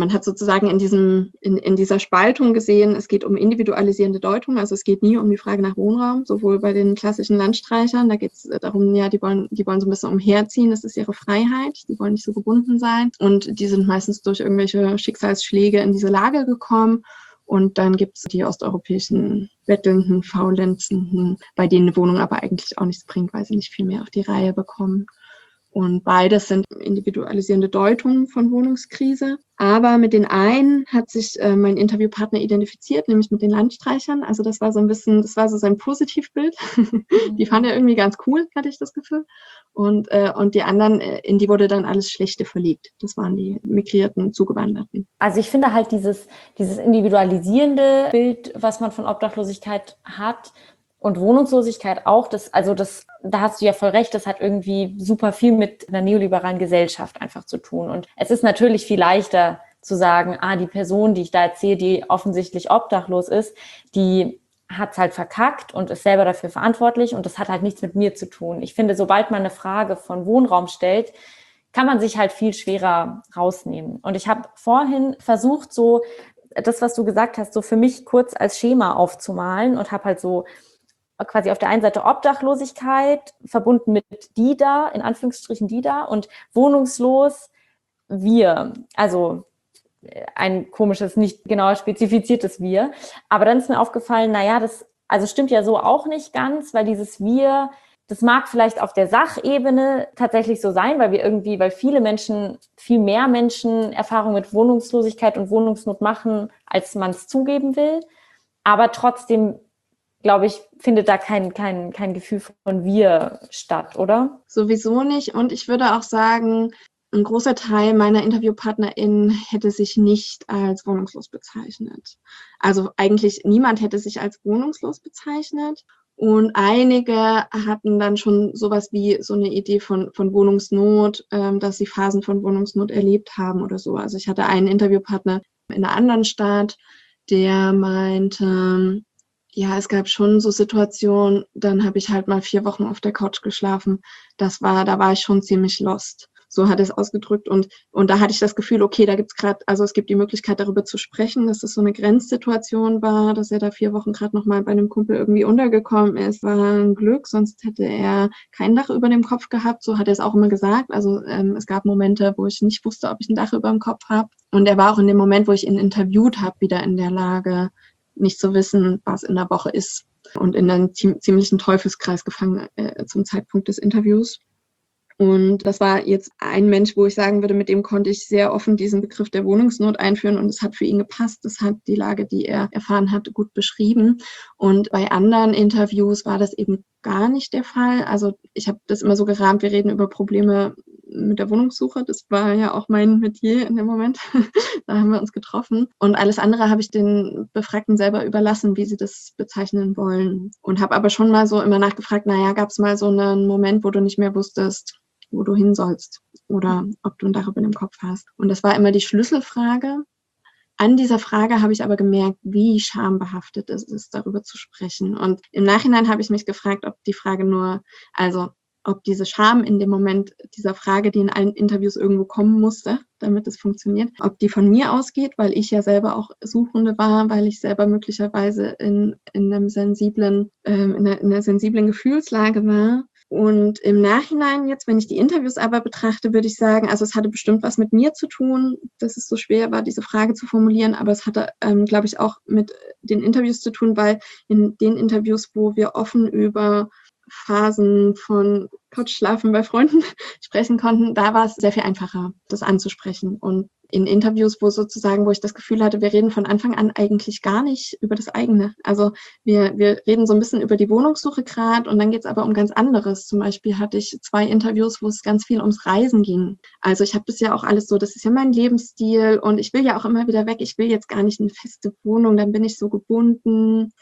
Man hat sozusagen in diesem, in, in dieser Spaltung gesehen, es geht um individualisierende Deutung, also es geht nie um die Frage nach Wohnraum, sowohl bei den klassischen Landstreichern, da geht es darum, ja, die wollen, die wollen so ein bisschen umherziehen, das ist ihre Freiheit, die wollen nicht so gebunden sein und die sind meistens durch irgendwelche Schicksalsschläge in diese Lage gekommen. Und dann gibt es die osteuropäischen Bettelnden, Faulenzenden, bei denen eine Wohnung aber eigentlich auch nichts bringt, weil sie nicht viel mehr auf die Reihe bekommen. Und beides sind individualisierende Deutungen von Wohnungskrise. Aber mit den einen hat sich äh, mein Interviewpartner identifiziert, nämlich mit den Landstreichern. Also das war so ein bisschen, das war so sein Positivbild. Mhm. Die fand er irgendwie ganz cool, hatte ich das Gefühl. Und, äh, und die anderen, in die wurde dann alles Schlechte verlegt. Das waren die migrierten Zugewanderten. Also ich finde halt dieses, dieses individualisierende Bild, was man von Obdachlosigkeit hat, und Wohnungslosigkeit auch, das, also das, da hast du ja voll recht, das hat irgendwie super viel mit einer neoliberalen Gesellschaft einfach zu tun. Und es ist natürlich viel leichter zu sagen, ah, die Person, die ich da erzähle, die offensichtlich obdachlos ist, die hat's halt verkackt und ist selber dafür verantwortlich und das hat halt nichts mit mir zu tun. Ich finde, sobald man eine Frage von Wohnraum stellt, kann man sich halt viel schwerer rausnehmen. Und ich habe vorhin versucht, so das, was du gesagt hast, so für mich kurz als Schema aufzumalen und habe halt so quasi auf der einen Seite Obdachlosigkeit verbunden mit die da, in Anführungsstrichen die da, und wohnungslos wir, also ein komisches, nicht genauer spezifiziertes wir. Aber dann ist mir aufgefallen, naja, das also stimmt ja so auch nicht ganz, weil dieses wir, das mag vielleicht auf der Sachebene tatsächlich so sein, weil wir irgendwie, weil viele Menschen, viel mehr Menschen Erfahrung mit Wohnungslosigkeit und Wohnungsnot machen, als man es zugeben will. Aber trotzdem, glaube ich, findet da kein, kein, kein Gefühl von wir statt, oder? Sowieso nicht. Und ich würde auch sagen, ein großer Teil meiner InterviewpartnerInnen hätte sich nicht als wohnungslos bezeichnet. Also eigentlich niemand hätte sich als wohnungslos bezeichnet. Und einige hatten dann schon sowas wie so eine Idee von, von Wohnungsnot, ähm, dass sie Phasen von Wohnungsnot erlebt haben oder so. Also ich hatte einen Interviewpartner in einer anderen Stadt, der meinte, ja, es gab schon so Situationen, dann habe ich halt mal vier Wochen auf der Couch geschlafen. Das war, da war ich schon ziemlich lost. So hat er es ausgedrückt. Und, und da hatte ich das Gefühl, okay, da gibt's gerade, also es gibt die Möglichkeit, darüber zu sprechen, dass das so eine Grenzsituation war, dass er da vier Wochen gerade nochmal bei einem Kumpel irgendwie untergekommen ist. War ein Glück, sonst hätte er kein Dach über dem Kopf gehabt. So hat er es auch immer gesagt. Also ähm, es gab Momente, wo ich nicht wusste, ob ich ein Dach über dem Kopf habe. Und er war auch in dem Moment, wo ich ihn interviewt habe, wieder in der Lage, nicht zu wissen, was in der Woche ist, und in einen ziemlichen Teufelskreis gefangen äh, zum Zeitpunkt des Interviews. Und das war jetzt ein Mensch, wo ich sagen würde, mit dem konnte ich sehr offen diesen Begriff der Wohnungsnot einführen und es hat für ihn gepasst. Das hat die Lage, die er erfahren hat, gut beschrieben. Und bei anderen Interviews war das eben gar nicht der Fall. Also ich habe das immer so gerahmt, wir reden über Probleme mit der Wohnungssuche. Das war ja auch mein Metier in dem Moment. Da haben wir uns getroffen. Und alles andere habe ich den Befragten selber überlassen, wie sie das bezeichnen wollen. Und habe aber schon mal so immer nachgefragt, naja, gab es mal so einen Moment, wo du nicht mehr wusstest, wo du hin sollst oder ob du ein Dach über dem Kopf hast. Und das war immer die Schlüsselfrage. An dieser Frage habe ich aber gemerkt, wie schambehaftet es ist, darüber zu sprechen. Und im Nachhinein habe ich mich gefragt, ob die Frage nur, also ob diese Scham in dem Moment dieser Frage, die in allen Interviews irgendwo kommen musste, damit es funktioniert, ob die von mir ausgeht, weil ich ja selber auch Suchende war, weil ich selber möglicherweise in, in einem sensiblen, ähm, in, einer, in einer sensiblen Gefühlslage war. Und im Nachhinein jetzt, wenn ich die Interviews aber betrachte, würde ich sagen, also es hatte bestimmt was mit mir zu tun, dass es so schwer war, diese Frage zu formulieren, aber es hatte, ähm, glaube ich, auch mit den Interviews zu tun, weil in den Interviews, wo wir offen über Phasen von Couchschlafen bei Freunden sprechen konnten, da war es sehr viel einfacher, das anzusprechen. Und in Interviews, wo sozusagen, wo ich das Gefühl hatte, wir reden von Anfang an eigentlich gar nicht über das eigene. Also wir, wir reden so ein bisschen über die Wohnungssuche gerade und dann geht es aber um ganz anderes. Zum Beispiel hatte ich zwei Interviews, wo es ganz viel ums Reisen ging. Also ich habe das ja auch alles so, das ist ja mein Lebensstil und ich will ja auch immer wieder weg. Ich will jetzt gar nicht eine feste Wohnung, dann bin ich so gebunden.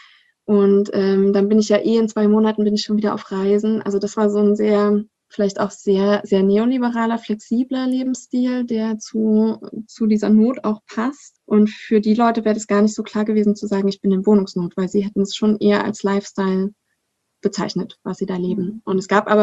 Und ähm, dann bin ich ja eh in zwei Monaten bin ich schon wieder auf Reisen. Also das war so ein sehr, vielleicht auch sehr, sehr neoliberaler, flexibler Lebensstil, der zu, zu dieser Not auch passt. Und für die Leute wäre das gar nicht so klar gewesen zu sagen, ich bin in Wohnungsnot, weil sie hätten es schon eher als Lifestyle bezeichnet, was sie da leben. Und es gab aber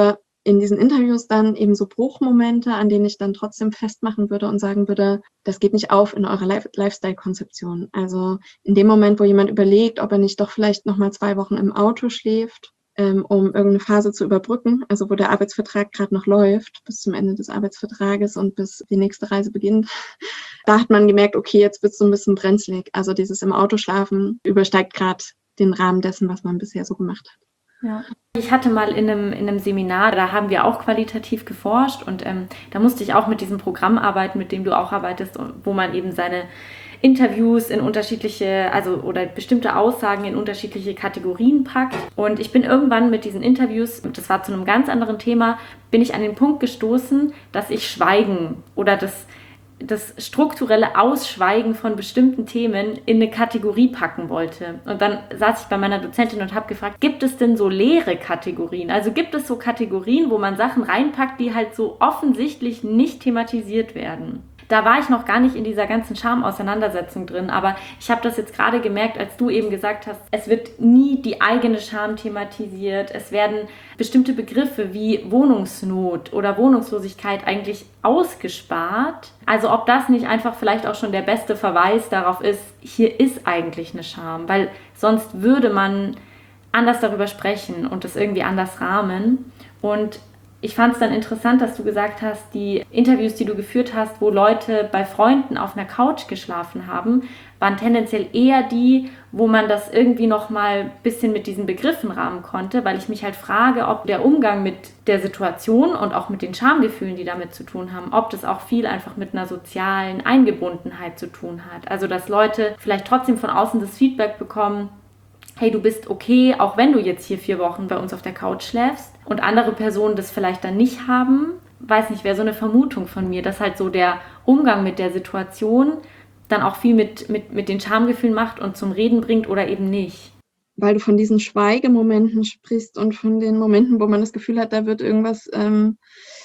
in diesen Interviews dann eben so Bruchmomente, an denen ich dann trotzdem festmachen würde und sagen würde, das geht nicht auf in eurer Life- Lifestyle-Konzeption. Also in dem Moment, wo jemand überlegt, ob er nicht doch vielleicht nochmal zwei Wochen im Auto schläft, ähm, um irgendeine Phase zu überbrücken, also wo der Arbeitsvertrag gerade noch läuft, bis zum Ende des Arbeitsvertrages und bis die nächste Reise beginnt, da hat man gemerkt, okay, jetzt wird es so ein bisschen brenzlig. Also dieses im Auto schlafen übersteigt gerade den Rahmen dessen, was man bisher so gemacht hat. Ja. Ich hatte mal in einem, in einem Seminar, da haben wir auch qualitativ geforscht und ähm, da musste ich auch mit diesem Programm arbeiten, mit dem du auch arbeitest, wo man eben seine Interviews in unterschiedliche, also oder bestimmte Aussagen in unterschiedliche Kategorien packt. Und ich bin irgendwann mit diesen Interviews, das war zu einem ganz anderen Thema, bin ich an den Punkt gestoßen, dass ich Schweigen oder das das strukturelle Ausschweigen von bestimmten Themen in eine Kategorie packen wollte. Und dann saß ich bei meiner Dozentin und habe gefragt, gibt es denn so leere Kategorien? Also gibt es so Kategorien, wo man Sachen reinpackt, die halt so offensichtlich nicht thematisiert werden? Da war ich noch gar nicht in dieser ganzen Scham-Auseinandersetzung drin, aber ich habe das jetzt gerade gemerkt, als du eben gesagt hast, es wird nie die eigene Scham thematisiert, es werden bestimmte Begriffe wie Wohnungsnot oder Wohnungslosigkeit eigentlich ausgespart. Also ob das nicht einfach vielleicht auch schon der beste Verweis darauf ist, hier ist eigentlich eine Scham, weil sonst würde man anders darüber sprechen und das irgendwie anders rahmen. Und ich fand es dann interessant, dass du gesagt hast, die Interviews, die du geführt hast, wo Leute bei Freunden auf einer Couch geschlafen haben, waren tendenziell eher die, wo man das irgendwie noch mal ein bisschen mit diesen Begriffen rahmen konnte, weil ich mich halt frage, ob der Umgang mit der Situation und auch mit den Schamgefühlen, die damit zu tun haben, ob das auch viel einfach mit einer sozialen Eingebundenheit zu tun hat. Also dass Leute vielleicht trotzdem von außen das Feedback bekommen, hey, du bist okay, auch wenn du jetzt hier vier Wochen bei uns auf der Couch schläfst und andere Personen das vielleicht dann nicht haben, weiß nicht, wäre so eine Vermutung von mir, dass halt so der Umgang mit der Situation dann auch viel mit, mit, mit den Schamgefühlen macht und zum Reden bringt oder eben nicht. Weil du von diesen Schweigemomenten sprichst und von den Momenten, wo man das Gefühl hat, da wird irgendwas, ähm,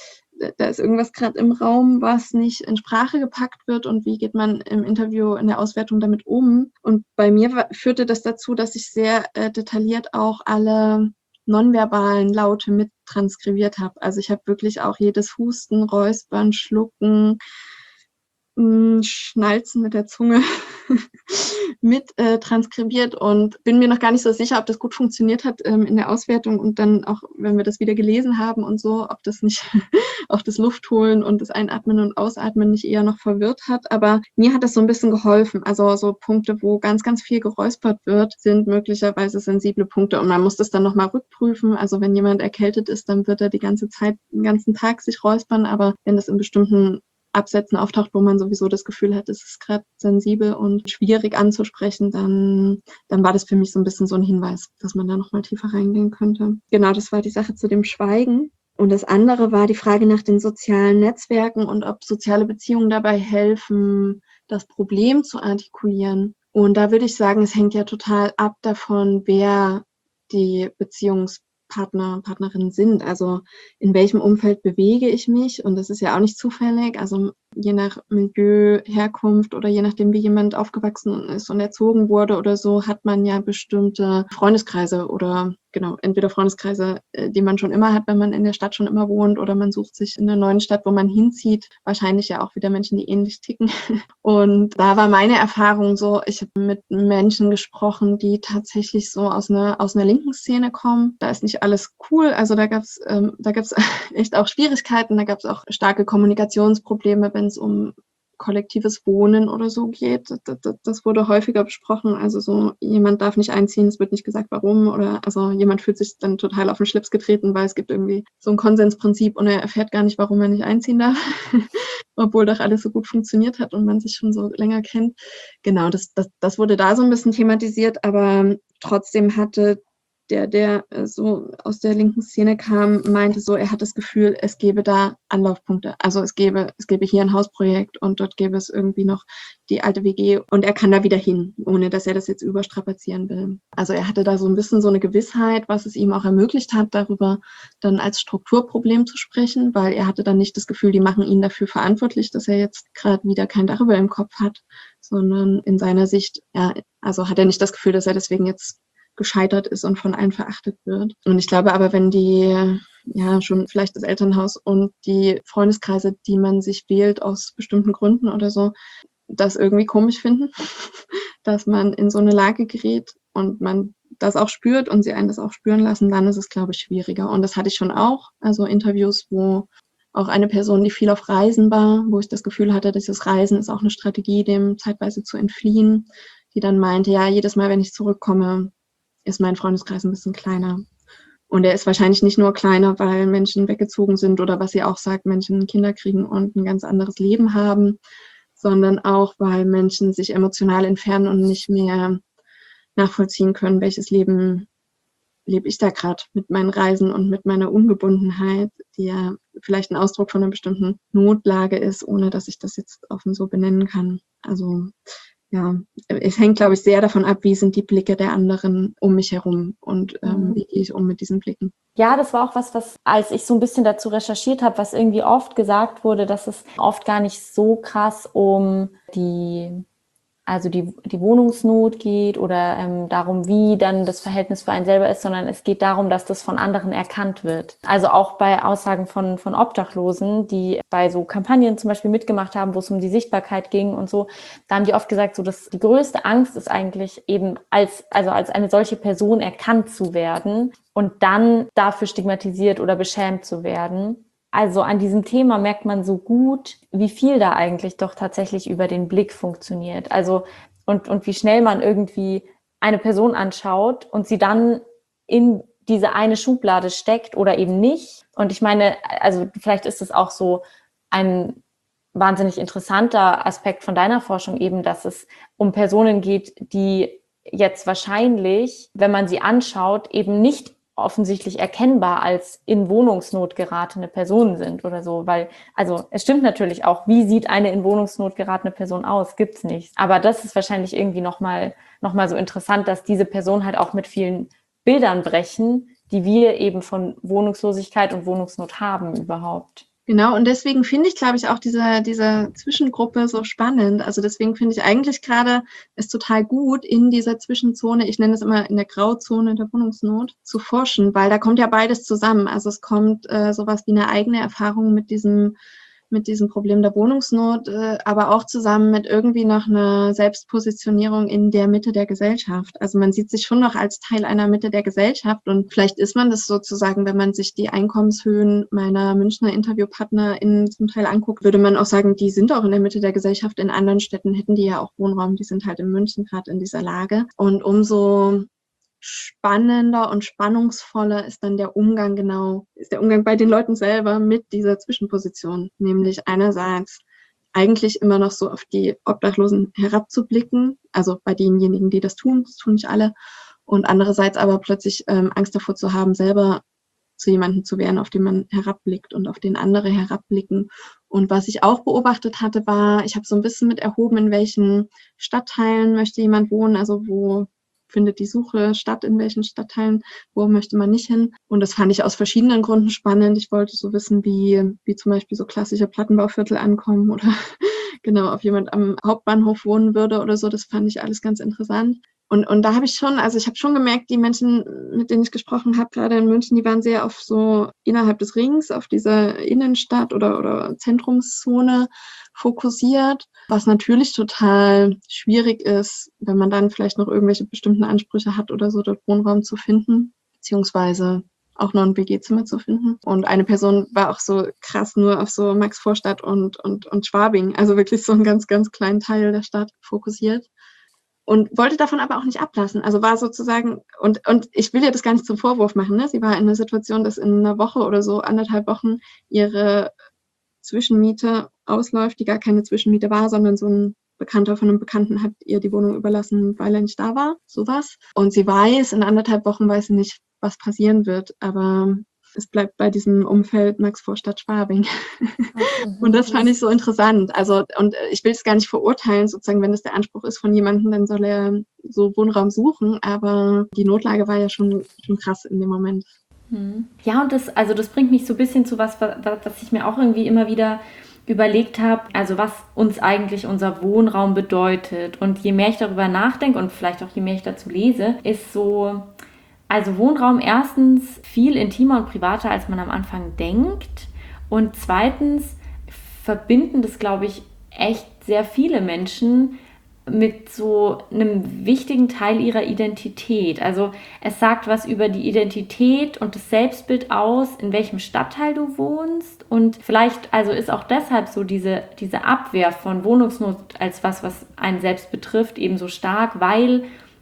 da ist irgendwas gerade im Raum, was nicht in Sprache gepackt wird und wie geht man im Interview in der Auswertung damit um. Und bei mir führte das dazu, dass ich sehr äh, detailliert auch alle nonverbalen Laute mit transkribiert habe. Also ich habe wirklich auch jedes Husten, Räuspern, Schlucken, Schnalzen mit der Zunge mit äh, transkribiert und bin mir noch gar nicht so sicher, ob das gut funktioniert hat ähm, in der Auswertung und dann auch, wenn wir das wieder gelesen haben und so, ob das nicht auch das Luftholen und das Einatmen und Ausatmen nicht eher noch verwirrt hat. Aber mir hat das so ein bisschen geholfen. Also so Punkte, wo ganz, ganz viel geräuspert wird, sind möglicherweise sensible Punkte und man muss das dann nochmal rückprüfen. Also wenn jemand erkältet ist, dann wird er die ganze Zeit, den ganzen Tag sich räuspern, aber wenn das in bestimmten Absätzen auftaucht, wo man sowieso das Gefühl hat, es ist gerade sensibel und schwierig anzusprechen, dann, dann war das für mich so ein bisschen so ein Hinweis, dass man da nochmal tiefer reingehen könnte. Genau, das war die Sache zu dem Schweigen. Und das andere war die Frage nach den sozialen Netzwerken und ob soziale Beziehungen dabei helfen, das Problem zu artikulieren. Und da würde ich sagen, es hängt ja total ab davon, wer die Beziehungs Partner, Partnerinnen sind. Also in welchem Umfeld bewege ich mich? Und das ist ja auch nicht zufällig. Also je nach Milieu, Herkunft oder je nachdem, wie jemand aufgewachsen ist und erzogen wurde oder so, hat man ja bestimmte Freundeskreise oder genau, entweder Freundeskreise, die man schon immer hat, wenn man in der Stadt schon immer wohnt, oder man sucht sich in einer neuen Stadt, wo man hinzieht, wahrscheinlich ja auch wieder Menschen, die ähnlich ticken. Und da war meine Erfahrung so, ich habe mit Menschen gesprochen, die tatsächlich so aus einer, aus einer linken Szene kommen. Da ist nicht alles cool, also da gab es ähm, da gab's echt auch Schwierigkeiten, da gab es auch starke Kommunikationsprobleme, wenn es um kollektives Wohnen oder so geht. Das, das, das wurde häufiger besprochen. Also so, jemand darf nicht einziehen, es wird nicht gesagt, warum. Oder also jemand fühlt sich dann total auf den Schlips getreten, weil es gibt irgendwie so ein Konsensprinzip und er erfährt gar nicht, warum er nicht einziehen darf, obwohl doch alles so gut funktioniert hat und man sich schon so länger kennt. Genau, das, das, das wurde da so ein bisschen thematisiert, aber trotzdem hatte der, der so aus der linken Szene kam, meinte so, er hat das Gefühl, es gäbe da Anlaufpunkte. Also es gäbe, es gäbe hier ein Hausprojekt und dort gäbe es irgendwie noch die alte W G und er kann da wieder hin, ohne dass er das jetzt überstrapazieren will. Also er hatte da so ein bisschen so eine Gewissheit, was es ihm auch ermöglicht hat, darüber dann als Strukturproblem zu sprechen, weil er hatte dann nicht das Gefühl, die machen ihn dafür verantwortlich, dass er jetzt gerade wieder kein Dach über dem Kopf hat, sondern in seiner Sicht, ja, also hat er nicht das Gefühl, dass er deswegen jetzt gescheitert ist und von allen verachtet wird. Und ich glaube aber, wenn die, ja, schon vielleicht das Elternhaus und die Freundeskreise, die man sich wählt aus bestimmten Gründen oder so, das irgendwie komisch finden, dass man in so eine Lage gerät und man das auch spürt und sie einen das auch spüren lassen, dann ist es, glaube ich, schwieriger. Und das hatte ich schon auch, also Interviews, wo auch eine Person, die viel auf Reisen war, wo ich das Gefühl hatte, dieses Reisen ist auch eine Strategie, dem zeitweise zu entfliehen, die dann meinte, ja, jedes Mal, wenn ich zurückkomme, ist mein Freundeskreis ein bisschen kleiner. Und er ist wahrscheinlich nicht nur kleiner, weil Menschen weggezogen sind oder was sie auch sagt, Menschen Kinder kriegen und ein ganz anderes Leben haben, sondern auch, weil Menschen sich emotional entfernen und nicht mehr nachvollziehen können, welches Leben lebe ich da gerade mit meinen Reisen und mit meiner Ungebundenheit, die ja vielleicht ein Ausdruck von einer bestimmten Notlage ist, ohne dass ich das jetzt offen so benennen kann. Also ja, es hängt, glaube ich, sehr davon ab, wie sind die Blicke der anderen um mich herum und ähm, wie gehe ich um mit diesen Blicken. Ja, das war auch was, was, als ich so ein bisschen dazu recherchiert habe, was irgendwie oft gesagt wurde, dass es oft gar nicht so krass um die, also die, die Wohnungsnot geht oder ähm, darum, wie dann das Verhältnis für einen selber ist, sondern es geht darum, dass das von anderen erkannt wird. Also auch bei Aussagen von, von Obdachlosen, die bei so Kampagnen zum Beispiel mitgemacht haben, wo es um die Sichtbarkeit ging und so, da haben die oft gesagt, so dass die größte Angst ist eigentlich eben als, also als eine solche Person erkannt zu werden und dann dafür stigmatisiert oder beschämt zu werden. Also an diesem Thema merkt man so gut, wie viel da eigentlich doch tatsächlich über den Blick funktioniert. Also und, und wie schnell man irgendwie eine Person anschaut und sie dann in diese eine Schublade steckt oder eben nicht. Und ich meine, also vielleicht ist es auch so ein wahnsinnig interessanter Aspekt von deiner Forschung eben, dass es um Personen geht, die jetzt wahrscheinlich, wenn man sie anschaut, eben nicht offensichtlich erkennbar als in Wohnungsnot geratene Personen sind oder so, weil, also es stimmt natürlich auch, wie sieht eine in Wohnungsnot geratene Person aus? Gibt's nicht. Aber das ist wahrscheinlich irgendwie nochmal noch mal so interessant, dass diese Personen halt auch mit vielen Bildern brechen, die wir eben von Wohnungslosigkeit und Wohnungsnot haben überhaupt. Genau, und deswegen finde ich, glaube ich, auch diese, diese Zwischengruppe so spannend. Also deswegen finde ich eigentlich gerade es total gut, in dieser Zwischenzone, ich nenne es immer in der Grauzone der Wohnungsnot, zu forschen, weil da kommt ja beides zusammen. Also es kommt äh, sowas wie eine eigene Erfahrung mit diesem mit diesem Problem der Wohnungsnot, äh, aber auch zusammen mit irgendwie noch einer Selbstpositionierung in der Mitte der Gesellschaft. Also man sieht sich schon noch als Teil einer Mitte der Gesellschaft und vielleicht ist man das sozusagen, wenn man sich die Einkommenshöhen meiner Münchner InterviewpartnerInnen zum Teil anguckt, würde man auch sagen, die sind auch in der Mitte der Gesellschaft. In anderen Städten hätten die ja auch Wohnraum, die sind halt in München gerade in dieser Lage. Und umso spannender und spannungsvoller ist dann der Umgang genau, ist der Umgang bei den Leuten selber mit dieser Zwischenposition, nämlich einerseits eigentlich immer noch so auf die Obdachlosen herabzublicken, also bei denjenigen, die das tun, das tun nicht alle, und andererseits aber plötzlich ähm, Angst davor zu haben, selber zu jemandem zu werden, auf den man herabblickt und auf den andere herabblicken. Und was ich auch beobachtet hatte, war, ich habe so ein bisschen mit erhoben, in welchen Stadtteilen möchte jemand wohnen, also wo findet die Suche statt, in welchen Stadtteilen, wo möchte man nicht hin. Und das fand ich aus verschiedenen Gründen spannend. Ich wollte so wissen, wie, wie zum Beispiel so klassische Plattenbauviertel ankommen oder genau, ob jemand am Hauptbahnhof wohnen würde oder so. Das fand ich alles ganz interessant. Und, und da habe ich schon, also ich habe schon gemerkt, die Menschen, mit denen ich gesprochen habe, gerade in München, die waren sehr auf so innerhalb des Rings, auf dieser Innenstadt oder, oder Zentrumszone fokussiert, was natürlich total schwierig ist, wenn man dann vielleicht noch irgendwelche bestimmten Ansprüche hat oder so, dort Wohnraum zu finden, beziehungsweise auch noch ein W G-Zimmer zu finden. Und eine Person war auch so krass nur auf so Max-Vorstadt und, und, und Schwabing, also wirklich so einen ganz, ganz kleinen Teil der Stadt fokussiert. Und wollte davon aber auch nicht ablassen. Also war sozusagen, und, und ich will ihr das gar nicht zum Vorwurf machen, ne? Sie war in einer Situation, dass in einer Woche oder so, anderthalb Wochen, ihre Zwischenmiete ausläuft, die gar keine Zwischenmiete war, sondern so ein Bekannter von einem Bekannten hat ihr die Wohnung überlassen, weil er nicht da war, sowas. Und sie weiß, in anderthalb Wochen weiß sie nicht, was passieren wird, aber es bleibt bei diesem Umfeld Max-Vorstadt Schwabing. Okay. Und das fand ich so interessant. Also, und ich will es gar nicht verurteilen, sozusagen, wenn das der Anspruch ist von jemandem, dann soll er so Wohnraum suchen, aber die Notlage war ja schon, schon krass in dem Moment. Ja, und das, also das bringt mich so ein bisschen zu was, was ich mir auch irgendwie immer wieder überlegt habe, also was uns eigentlich unser Wohnraum bedeutet. Und je mehr ich darüber nachdenke und vielleicht auch je mehr ich dazu lese, ist so, Also Wohnraum erstens viel intimer und privater, als man am Anfang denkt. Und zweitens verbinden das, glaube ich, echt sehr viele Menschen mit so einem wichtigen Teil ihrer Identität. Also es sagt was über die Identität und das Selbstbild aus, in welchem Stadtteil du wohnst. Und vielleicht also ist auch deshalb so diese, diese Abwehr von Wohnungsnot als was, was einen selbst betrifft, eben so stark, weil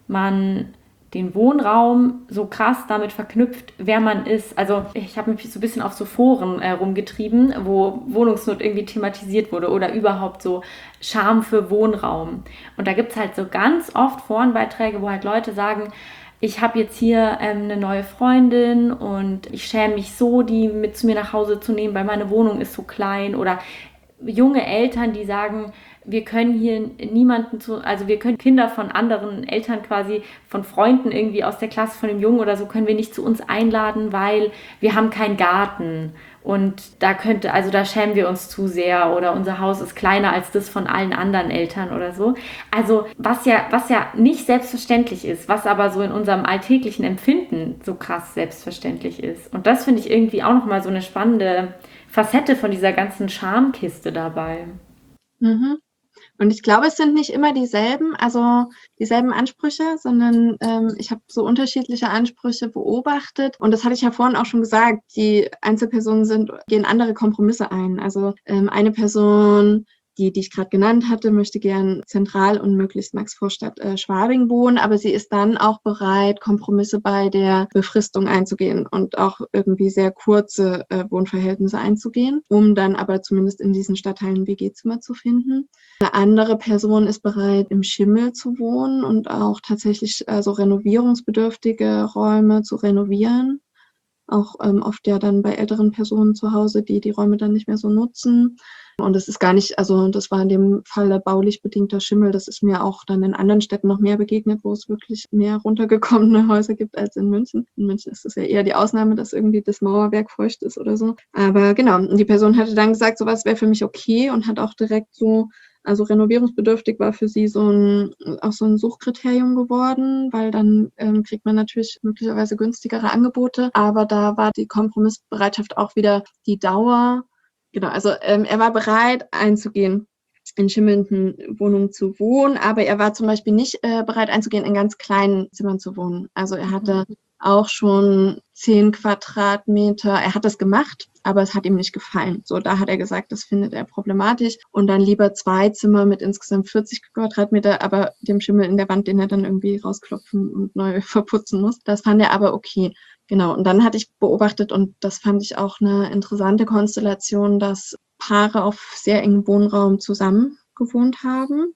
man den Wohnraum so krass damit verknüpft, wer man ist. Also ich habe mich so ein bisschen auf so Foren äh, rumgetrieben, wo Wohnungsnot irgendwie thematisiert wurde oder überhaupt so Scham für Wohnraum. Und da gibt es halt so ganz oft Forenbeiträge, wo halt Leute sagen, ich habe jetzt hier ähm, eine neue Freundin und ich schäme mich so, die mit zu mir nach Hause zu nehmen, weil meine Wohnung ist so klein. Oder junge Eltern, die sagen, wir können hier niemanden zu, also wir können Kinder von anderen Eltern quasi, von Freunden irgendwie aus der Klasse von dem Jungen oder so, können wir nicht zu uns einladen, weil wir haben keinen Garten. Und da könnte, also da schämen wir uns zu sehr oder unser Haus ist kleiner als das von allen anderen Eltern oder so. Also was ja, was ja nicht selbstverständlich ist, was aber so in unserem alltäglichen Empfinden so krass selbstverständlich ist. Und das finde ich irgendwie auch nochmal so eine spannende Facette von dieser ganzen Schamkiste dabei. Mhm. Und ich glaube, es sind nicht immer dieselben, also dieselben Ansprüche, sondern ähm, ich habe so unterschiedliche Ansprüche beobachtet. Und das hatte ich ja vorhin auch schon gesagt, die Einzelpersonen sind, gehen andere Kompromisse ein. Also ähm, eine Person, die, die ich gerade genannt hatte, möchte gern zentral und möglichst Maxvorstadt äh, Schwabing wohnen, aber sie ist dann auch bereit, Kompromisse bei der Befristung einzugehen und auch irgendwie sehr kurze äh, Wohnverhältnisse einzugehen, um dann aber zumindest in diesen Stadtteilen ein W G-Zimmer zu finden. Eine andere Person ist bereit, im Schimmel zu wohnen und auch tatsächlich äh, so renovierungsbedürftige Räume zu renovieren. Auch ähm, oft ja dann bei älteren Personen zu Hause, die die Räume dann nicht mehr so nutzen. Und es ist gar nicht, also das war in dem Falle baulich bedingter Schimmel. Das ist mir auch dann in anderen Städten noch mehr begegnet, wo es wirklich mehr runtergekommene Häuser gibt als in München. In München ist das ja eher die Ausnahme, dass irgendwie das Mauerwerk feucht ist oder so. Aber genau, die Person hatte dann gesagt, sowas wäre für mich okay und hat auch direkt so, also renovierungsbedürftig war für sie so ein, auch so ein Suchkriterium geworden, weil dann ähm, kriegt man natürlich möglicherweise günstigere Angebote. Aber da war die Kompromissbereitschaft auch wieder die Dauer. Genau, also ähm, er war bereit einzugehen, in schimmelnden Wohnungen zu wohnen, aber er war zum Beispiel nicht äh, bereit einzugehen, in ganz kleinen Zimmern zu wohnen. Also er hatte auch schon zehn Quadratmeter, er hat das gemacht, aber es hat ihm nicht gefallen. So, da hat er gesagt, das findet er problematisch und dann lieber zwei Zimmer mit insgesamt vierzig Quadratmeter, aber dem Schimmel in der Wand, den er dann irgendwie rausklopfen und neu verputzen muss. Das fand er aber okay. Genau, und dann hatte ich beobachtet, und das fand ich auch eine interessante Konstellation, dass Paare auf sehr engem Wohnraum zusammen gewohnt haben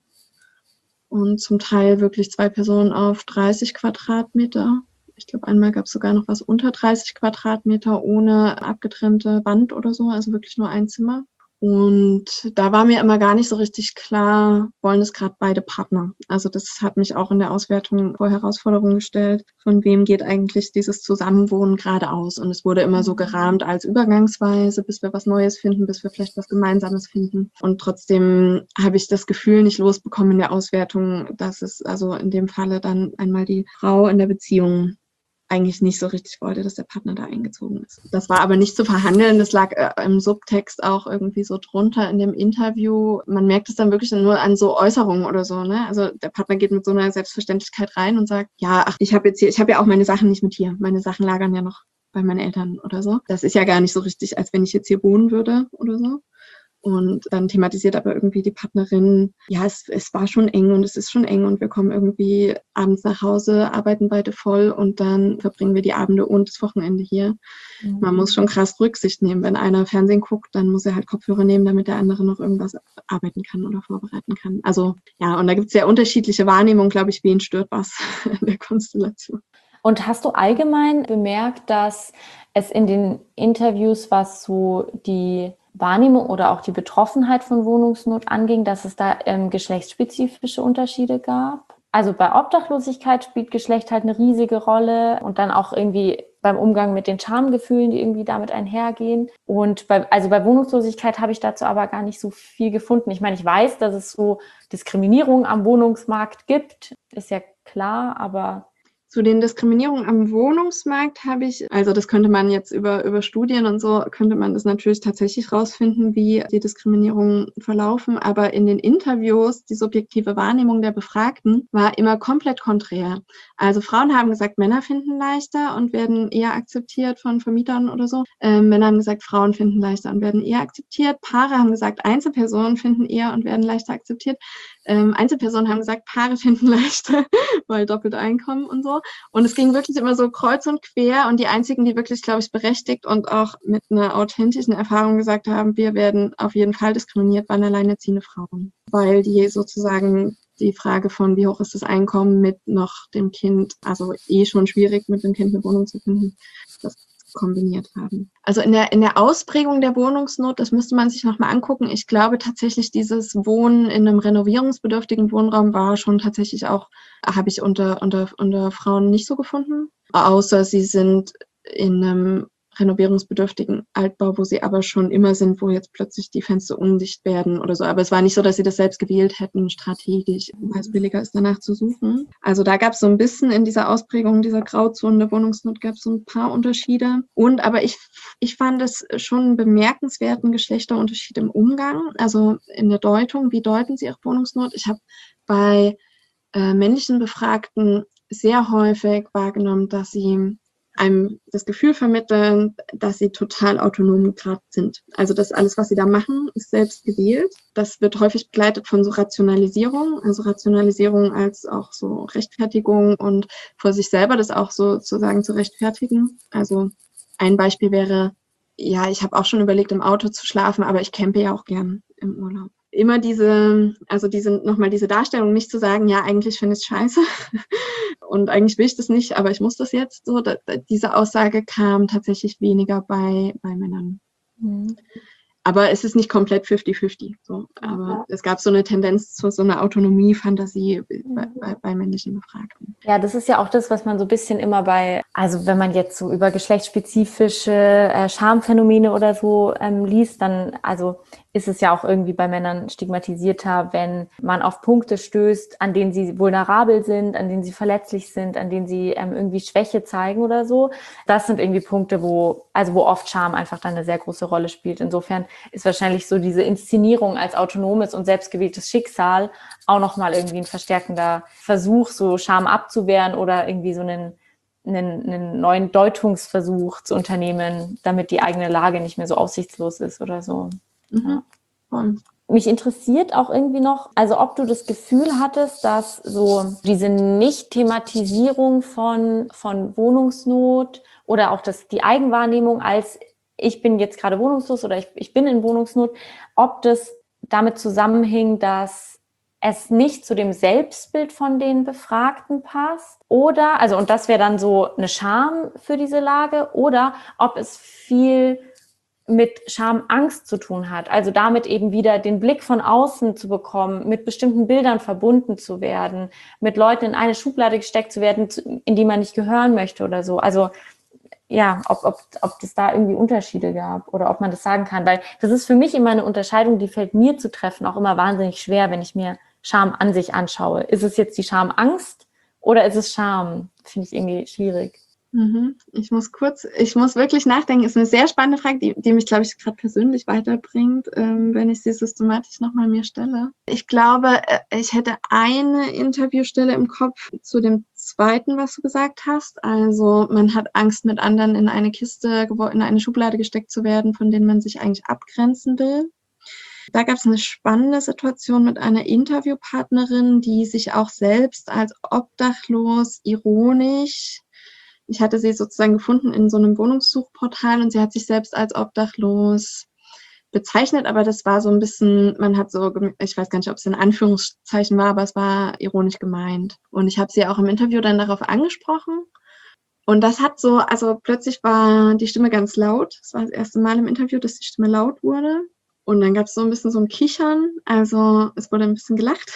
und zum Teil wirklich zwei Personen auf dreißig Quadratmeter. Ich glaube, einmal gab es sogar noch was unter dreißig Quadratmeter ohne abgetrennte Wand oder so, also wirklich nur ein Zimmer. Und da war mir immer gar nicht so richtig klar, wollen es gerade beide Partner. Also das hat mich auch in der Auswertung vor Herausforderungen gestellt, von wem geht eigentlich dieses Zusammenwohnen gerade aus. Und es wurde immer so gerahmt als Übergangsweise, bis wir was Neues finden, bis wir vielleicht was Gemeinsames finden. Und trotzdem habe ich das Gefühl nicht losbekommen in der Auswertung, dass es also in dem Falle dann einmal die Frau in der Beziehung eigentlich nicht so richtig wollte, dass der Partner da eingezogen ist. Das war aber nicht zu verhandeln, das lag äh, im Subtext auch irgendwie so drunter in dem Interview. Man merkt es dann wirklich nur an so Äußerungen oder so, ne? Also der Partner geht mit so einer Selbstverständlichkeit rein und sagt, ja, ach, ich habe jetzt hier, ich habe ja auch meine Sachen nicht mit hier. Meine Sachen lagern ja noch bei meinen Eltern oder so. Das ist ja gar nicht so richtig, als wenn ich jetzt hier wohnen würde oder so. Und dann thematisiert aber irgendwie die Partnerin, ja, es, es war schon eng und es ist schon eng und wir kommen irgendwie abends nach Hause, arbeiten beide voll und dann verbringen wir die Abende und das Wochenende hier. Mhm. Man muss schon krass Rücksicht nehmen. Wenn einer Fernsehen guckt, dann muss er halt Kopfhörer nehmen, damit der andere noch irgendwas arbeiten kann oder vorbereiten kann. Also ja, und da gibt es sehr unterschiedliche Wahrnehmungen, glaube ich, wen stört was in der Konstellation. Und hast du allgemein bemerkt, dass es in den Interviews, was so die Wahrnehmung oder auch die Betroffenheit von Wohnungsnot anging, dass es da ähm, geschlechtsspezifische Unterschiede gab? Also bei Obdachlosigkeit spielt Geschlecht halt eine riesige Rolle und dann auch irgendwie beim Umgang mit den Schamgefühlen, die irgendwie damit einhergehen. Und bei, also bei Wohnungslosigkeit habe ich dazu aber gar nicht so viel gefunden. Ich meine, ich weiß, dass es so Diskriminierung am Wohnungsmarkt gibt, ist ja klar, aber Zu den Diskriminierungen am Wohnungsmarkt habe ich, also das könnte man jetzt über, über Studien und so, könnte man das natürlich tatsächlich rausfinden, wie die Diskriminierungen verlaufen. Aber in den Interviews, die subjektive Wahrnehmung der Befragten war immer komplett konträr. Also Frauen haben gesagt, Männer finden leichter und werden eher akzeptiert von Vermietern oder so. Ähm, Männer haben gesagt, Frauen finden leichter und werden eher akzeptiert. Paare haben gesagt, Einzelpersonen finden eher und werden leichter akzeptiert. Ähm, Einzelpersonen haben gesagt, Paare finden leichter, weil doppelt Einkommen und so. Und es ging wirklich immer so kreuz und quer. Und die einzigen, die wirklich, glaube ich, berechtigt und auch mit einer authentischen Erfahrung gesagt haben, wir werden auf jeden Fall diskriminiert, waren alleinerziehende Frauen. Weil die sozusagen die Frage von, wie hoch ist das Einkommen mit noch dem Kind, also eh schon schwierig, mit dem Kind eine Wohnung zu finden, das kombiniert haben. Also in der, in der Ausprägung der Wohnungsnot, das müsste man sich nochmal angucken. Ich glaube tatsächlich, dieses Wohnen in einem renovierungsbedürftigen Wohnraum war schon tatsächlich auch, habe ich unter, unter, unter Frauen nicht so gefunden. Außer sie sind in einem renovierungsbedürftigen Altbau, wo sie aber schon immer sind, wo jetzt plötzlich die Fenster undicht werden oder so. Aber es war nicht so, dass sie das selbst gewählt hätten, strategisch, weil es billiger ist, danach zu suchen. Also da gab es so ein bisschen in dieser Ausprägung dieser Grauzonen der Wohnungsnot gab es so ein paar Unterschiede. Und aber ich, ich fand es schon einen bemerkenswerten Geschlechterunterschied im Umgang, also in der Deutung. Wie deuten sie ihre Wohnungsnot? Ich habe bei äh, männlichen Befragten sehr häufig wahrgenommen, dass sie einem das Gefühl vermitteln, dass sie total autonom gerade sind. Also das alles, was sie da machen, ist selbst gewählt. Das wird häufig begleitet von so Rationalisierung, also Rationalisierung als auch so Rechtfertigung und vor sich selber das auch sozusagen zu rechtfertigen. Also ein Beispiel wäre, ja, ich habe auch schon überlegt, im Auto zu schlafen, aber ich campe ja auch gern im Urlaub. Immer diese, also diese, nochmal diese Darstellung, nicht zu sagen, ja, eigentlich finde ich es scheiße und eigentlich will ich das nicht, aber ich muss das jetzt so. Da, diese Aussage kam tatsächlich weniger bei, bei Männern. Mhm. Aber es ist nicht komplett fifty fifty. So. Aber ja. Es gab so eine Tendenz zu so einer Autonomie-Fantasie bei, bei, bei männlichen Befragten. Ja, das ist ja auch das, was man so ein bisschen immer bei, also wenn man jetzt so über geschlechtsspezifische äh, Schamphänomene oder so ähm, liest, dann also ist es ja auch irgendwie bei Männern stigmatisierter, wenn man auf Punkte stößt, an denen sie vulnerabel sind, an denen sie verletzlich sind, an denen sie ähm, irgendwie Schwäche zeigen oder so. Das sind irgendwie Punkte, wo, also wo oft Scham einfach dann eine sehr große Rolle spielt. Insofern ist wahrscheinlich so diese Inszenierung als autonomes und selbstgewähltes Schicksal auch nochmal irgendwie ein verstärkender Versuch, so Scham abzuwehren oder irgendwie so einen, einen, einen neuen Deutungsversuch zu unternehmen, damit die eigene Lage nicht mehr so aussichtslos ist oder so. Mhm. Ja. Mich interessiert auch irgendwie noch, also ob du das Gefühl hattest, dass so diese Nicht-Thematisierung von, von Wohnungsnot oder auch das, die Eigenwahrnehmung als ich bin jetzt gerade wohnungslos oder ich, ich bin in Wohnungsnot, ob das damit zusammenhing, dass es nicht zu dem Selbstbild von den Befragten passt oder, also und das wäre dann so eine Scham für diese Lage oder ob es viel mit Schamangst zu tun hat, also damit eben wieder den Blick von außen zu bekommen, mit bestimmten Bildern verbunden zu werden, mit Leuten in eine Schublade gesteckt zu werden, in die man nicht gehören möchte oder so. Also ja, ob, ob, ob es da irgendwie Unterschiede gab oder ob man das sagen kann, weil das ist für mich immer eine Unterscheidung, die fällt mir zu treffen auch immer wahnsinnig schwer, wenn ich mir Scham an sich anschaue. Ist es jetzt die Schamangst oder ist es Scham? Finde ich irgendwie schwierig. Mhm. Ich muss kurz, ich muss wirklich nachdenken. Ist eine sehr spannende Frage, die, die mich, glaube ich, gerade persönlich weiterbringt, ähm, wenn ich sie systematisch nochmal mir stelle. Ich glaube, ich hätte eine Interviewstelle im Kopf zu dem zweiten, was du gesagt hast. Also man hat Angst, mit anderen in eine Kiste, in eine Schublade gesteckt zu werden, von denen man sich eigentlich abgrenzen will. Da gab es eine spannende Situation mit einer Interviewpartnerin, die sich auch selbst als obdachlos, ironisch, ich hatte sie sozusagen gefunden in so einem Wohnungssuchportal und sie hat sich selbst als obdachlos bezeichnet, aber das war so ein bisschen, man hat so, ich weiß gar nicht, ob es in Anführungszeichen war, aber es war ironisch gemeint. Und ich habe sie auch im Interview dann darauf angesprochen. Und das hat so, also plötzlich war die Stimme ganz laut. Es war das erste Mal im Interview, dass die Stimme laut wurde. Und dann gab es so ein bisschen so ein Kichern, also es wurde ein bisschen gelacht.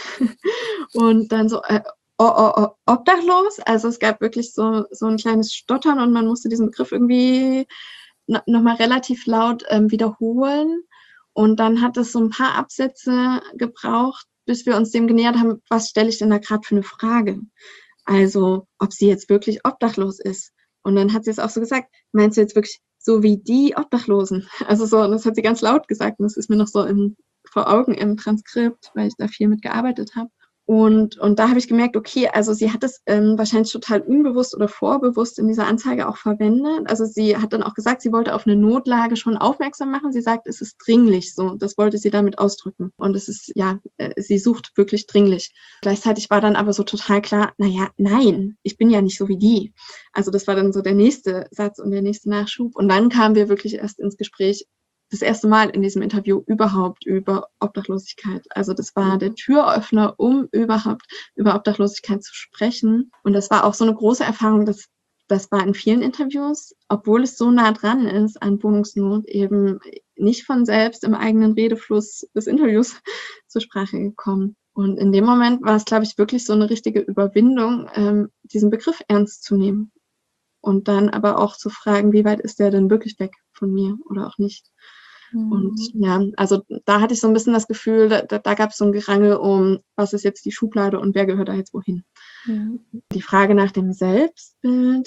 Und dann so, äh, Oh, oh, oh, obdachlos, also es gab wirklich so, so ein kleines Stottern und man musste diesen Begriff irgendwie no, nochmal relativ laut ähm, wiederholen und dann hat es so ein paar Absätze gebraucht, bis wir uns dem genähert haben, was stelle ich denn da gerade für eine Frage? Also, ob sie jetzt wirklich obdachlos ist. Und dann hat sie es auch so gesagt, meinst du jetzt wirklich so wie die Obdachlosen? Also so, und das hat sie ganz laut gesagt und das ist mir noch so im, vor Augen im Transkript, weil ich da viel mit gearbeitet habe. Und, und da habe ich gemerkt, okay, also sie hat es ähm, wahrscheinlich total unbewusst oder vorbewusst in dieser Anzeige auch verwendet. Also sie hat dann auch gesagt, sie wollte auf eine Notlage schon aufmerksam machen. Sie sagt, es ist dringlich, so, das wollte sie damit ausdrücken. Und es ist, ja, äh, sie sucht wirklich dringlich. Gleichzeitig war dann aber so total klar, naja, nein, ich bin ja nicht so wie die. Also das war dann so der nächste Satz und der nächste Nachschub. Und dann kamen wir wirklich erst ins Gespräch, das erste Mal in diesem Interview überhaupt über Obdachlosigkeit. Also das war der Türöffner, um überhaupt über Obdachlosigkeit zu sprechen. Und das war auch so eine große Erfahrung, dass das war in vielen Interviews, obwohl es so nah dran ist an Wohnungsnot, eben nicht von selbst im eigenen Redefluss des Interviews zur Sprache gekommen. Und in dem Moment war es, glaube ich, wirklich so eine richtige Überwindung, ähm, diesen Begriff ernst zu nehmen. Und dann aber auch zu fragen, wie weit ist der denn wirklich weg von mir oder auch nicht. Und ja, also da hatte ich so ein bisschen das Gefühl, da, da gab es so ein Gerangel um, was ist jetzt die Schublade und wer gehört da jetzt wohin. Mhm. Die Frage nach dem Selbstbild,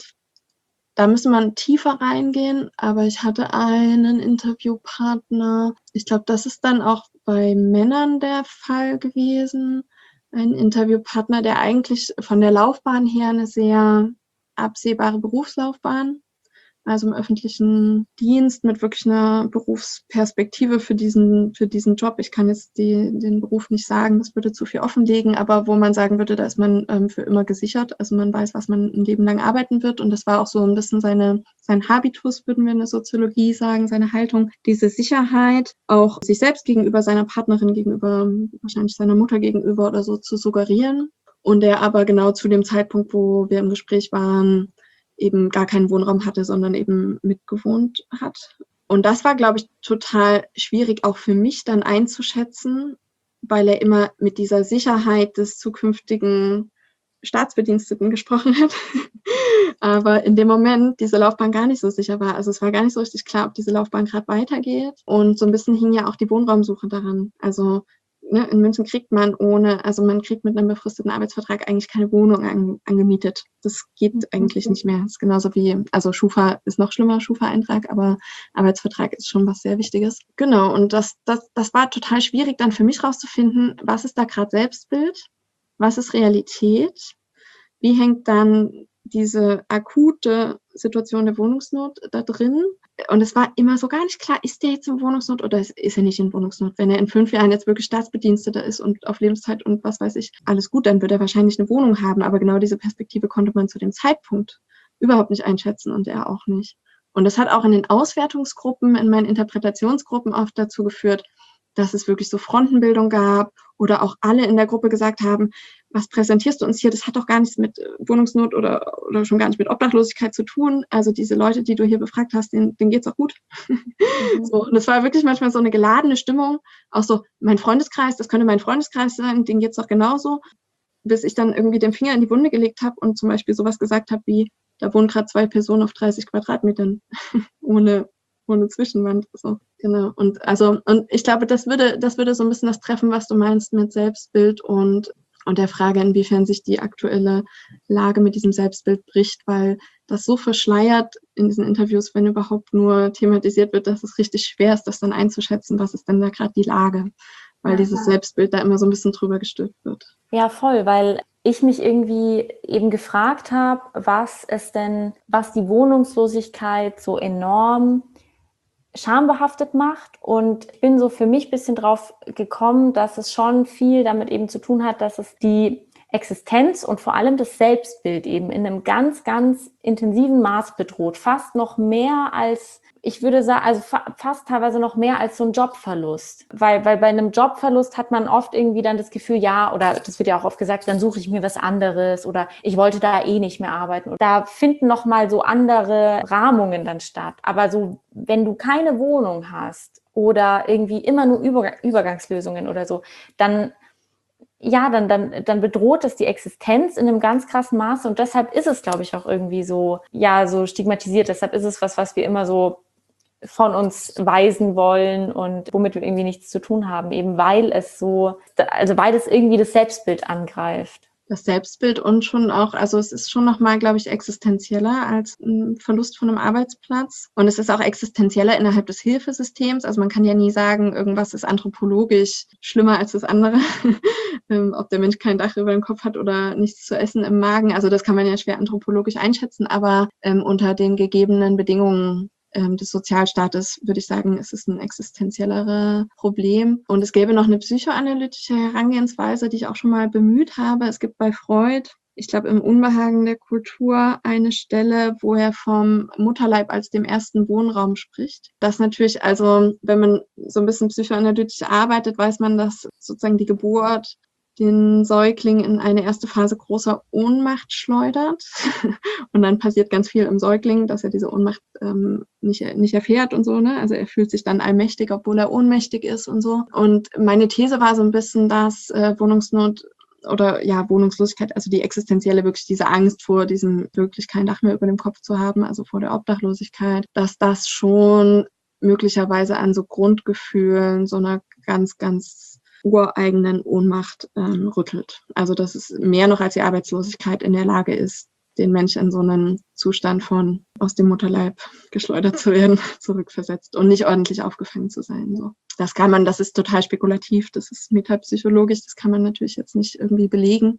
da müsste man tiefer reingehen, aber ich hatte einen Interviewpartner, ich glaube, das ist dann auch bei Männern der Fall gewesen, ein Interviewpartner, der eigentlich von der Laufbahn her eine sehr absehbare Berufslaufbahn, also im öffentlichen Dienst mit wirklich einer Berufsperspektive für diesen, für diesen Job. Ich kann jetzt die, den Beruf nicht sagen, das würde zu viel offenlegen, aber wo man sagen würde, da ist man ähm, für immer gesichert. Also man weiß, was man ein Leben lang arbeiten wird. Und das war auch so ein bisschen seine, sein Habitus, würden wir in der Soziologie sagen, seine Haltung, diese Sicherheit, auch sich selbst gegenüber, seiner Partnerin gegenüber, wahrscheinlich seiner Mutter gegenüber oder so zu suggerieren. Und der aber genau zu dem Zeitpunkt, wo wir im Gespräch waren, eben gar keinen Wohnraum hatte, sondern eben mitgewohnt hat. Und das war, glaube ich, total schwierig auch für mich dann einzuschätzen, weil er immer mit dieser Sicherheit des zukünftigen Staatsbediensteten gesprochen hat. Aber in dem Moment diese Laufbahn gar nicht so sicher war. Also es war gar nicht so richtig klar, ob diese Laufbahn gerade weitergeht. Und so ein bisschen hing ja auch die Wohnraumsuche daran. Also Ne, in München kriegt man ohne, also man kriegt mit einem befristeten Arbeitsvertrag eigentlich keine Wohnung an, angemietet. Das geht eigentlich nicht mehr. Das ist genauso wie, also Schufa ist noch schlimmer, Schufa-Eintrag, aber Arbeitsvertrag ist schon was sehr Wichtiges. Genau, und das, das, das war total schwierig dann für mich rauszufinden, was ist da gerade Selbstbild, was ist Realität, wie hängt dann diese akute Situation der Wohnungsnot da drin. Und es war immer so gar nicht klar, ist der jetzt in Wohnungsnot oder ist, ist er nicht in Wohnungsnot? Wenn er in fünf Jahren jetzt wirklich Staatsbediensteter ist und auf Lebenszeit und was weiß ich, alles gut, dann wird er wahrscheinlich eine Wohnung haben. Aber genau diese Perspektive konnte man zu dem Zeitpunkt überhaupt nicht einschätzen und er auch nicht. Und das hat auch in den Auswertungsgruppen, in meinen Interpretationsgruppen oft dazu geführt, dass es wirklich so Frontenbildung gab oder auch alle in der Gruppe gesagt haben, was präsentierst du uns hier? Das hat doch gar nichts mit Wohnungsnot oder, oder schon gar nicht mit Obdachlosigkeit zu tun. Also diese Leute, die du hier befragt hast, denen, denen geht's auch gut. Mhm. So, und es war wirklich manchmal so eine geladene Stimmung. Auch so, mein Freundeskreis, das könnte mein Freundeskreis sein, denen geht's doch genauso. Bis ich dann irgendwie den Finger in die Wunde gelegt habe und zum Beispiel sowas gesagt habe wie, da wohnen gerade zwei Personen auf dreißig Quadratmetern ohne ohne Zwischenwand, so, genau. Und also, und ich glaube, das würde, das würde so ein bisschen das treffen, was du meinst mit Selbstbild und, und der Frage, inwiefern sich die aktuelle Lage mit diesem Selbstbild bricht, weil das so verschleiert in diesen Interviews, wenn überhaupt nur thematisiert wird, dass es richtig schwer ist, das dann einzuschätzen, was ist denn da gerade die Lage, weil ja, dieses Selbstbild da immer so ein bisschen drüber gestülpt wird. Ja, voll, weil ich mich irgendwie eben gefragt habe, was es denn, was die Wohnungslosigkeit so enorm schambehaftet macht, und ich bin so für mich ein bisschen drauf gekommen, dass es schon viel damit eben zu tun hat, dass es die Existenz und vor allem das Selbstbild eben in einem ganz, ganz intensiven Maß bedroht. Fast noch mehr als, ich würde sagen, also fa- fast teilweise noch mehr als so ein Jobverlust. Weil, weil bei einem Jobverlust hat man oft irgendwie dann das Gefühl, ja, oder das wird ja auch oft gesagt, dann suche ich mir was anderes oder ich wollte da eh nicht mehr arbeiten. Da finden nochmal so andere Rahmungen dann statt. Aber so, wenn du keine Wohnung hast oder irgendwie immer nur Über- Übergangslösungen oder so, dann ja, dann, dann, dann bedroht es die Existenz in einem ganz krassen Maße, und deshalb ist es, glaube ich, auch irgendwie so, ja, so stigmatisiert. Deshalb ist es was, was wir immer so von uns weisen wollen und womit wir irgendwie nichts zu tun haben, eben weil es so, also weil es irgendwie das Selbstbild angreift. das Selbstbild und schon auch, also es ist schon nochmal, glaube ich, existenzieller als ein Verlust von einem Arbeitsplatz. Und es ist auch existenzieller innerhalb des Hilfesystems. Also man kann ja nie sagen, irgendwas ist anthropologisch schlimmer als das andere. Ob der Mensch kein Dach über dem Kopf hat oder nichts zu essen im Magen. Also das kann man ja schwer anthropologisch einschätzen, aber ähm, unter den gegebenen Bedingungen des Sozialstaates, würde ich sagen, ist es ein existenzielleres Problem. Und es gäbe noch eine psychoanalytische Herangehensweise, die ich auch schon mal bemüht habe. Es gibt bei Freud, ich glaube, im Unbehagen der Kultur eine Stelle, wo er vom Mutterleib als dem ersten Wohnraum spricht. Das natürlich, also wenn man so ein bisschen psychoanalytisch arbeitet, weiß man, dass sozusagen die Geburt den Säugling in eine erste Phase großer Ohnmacht schleudert. Und dann passiert ganz viel im Säugling, dass er diese Ohnmacht ähm, nicht, nicht erfährt und so, ne? Also er fühlt sich dann allmächtig, obwohl er ohnmächtig ist und so. Und meine These war so ein bisschen, dass äh, Wohnungsnot oder ja, Wohnungslosigkeit, also die existenzielle, wirklich diese Angst vor diesem wirklich kein Dach mehr über dem Kopf zu haben, also vor der Obdachlosigkeit, dass das schon möglicherweise an so Grundgefühlen, so einer ganz, ganz ureigenen Ohnmacht ähm, rüttelt. Also dass es mehr noch als die Arbeitslosigkeit in der Lage ist, den Menschen in so einen Zustand von aus dem Mutterleib geschleudert zu werden, zurückversetzt und nicht ordentlich aufgefangen zu sein. So. Das kann man, das ist total spekulativ, das ist metapsychologisch, das kann man natürlich jetzt nicht irgendwie belegen,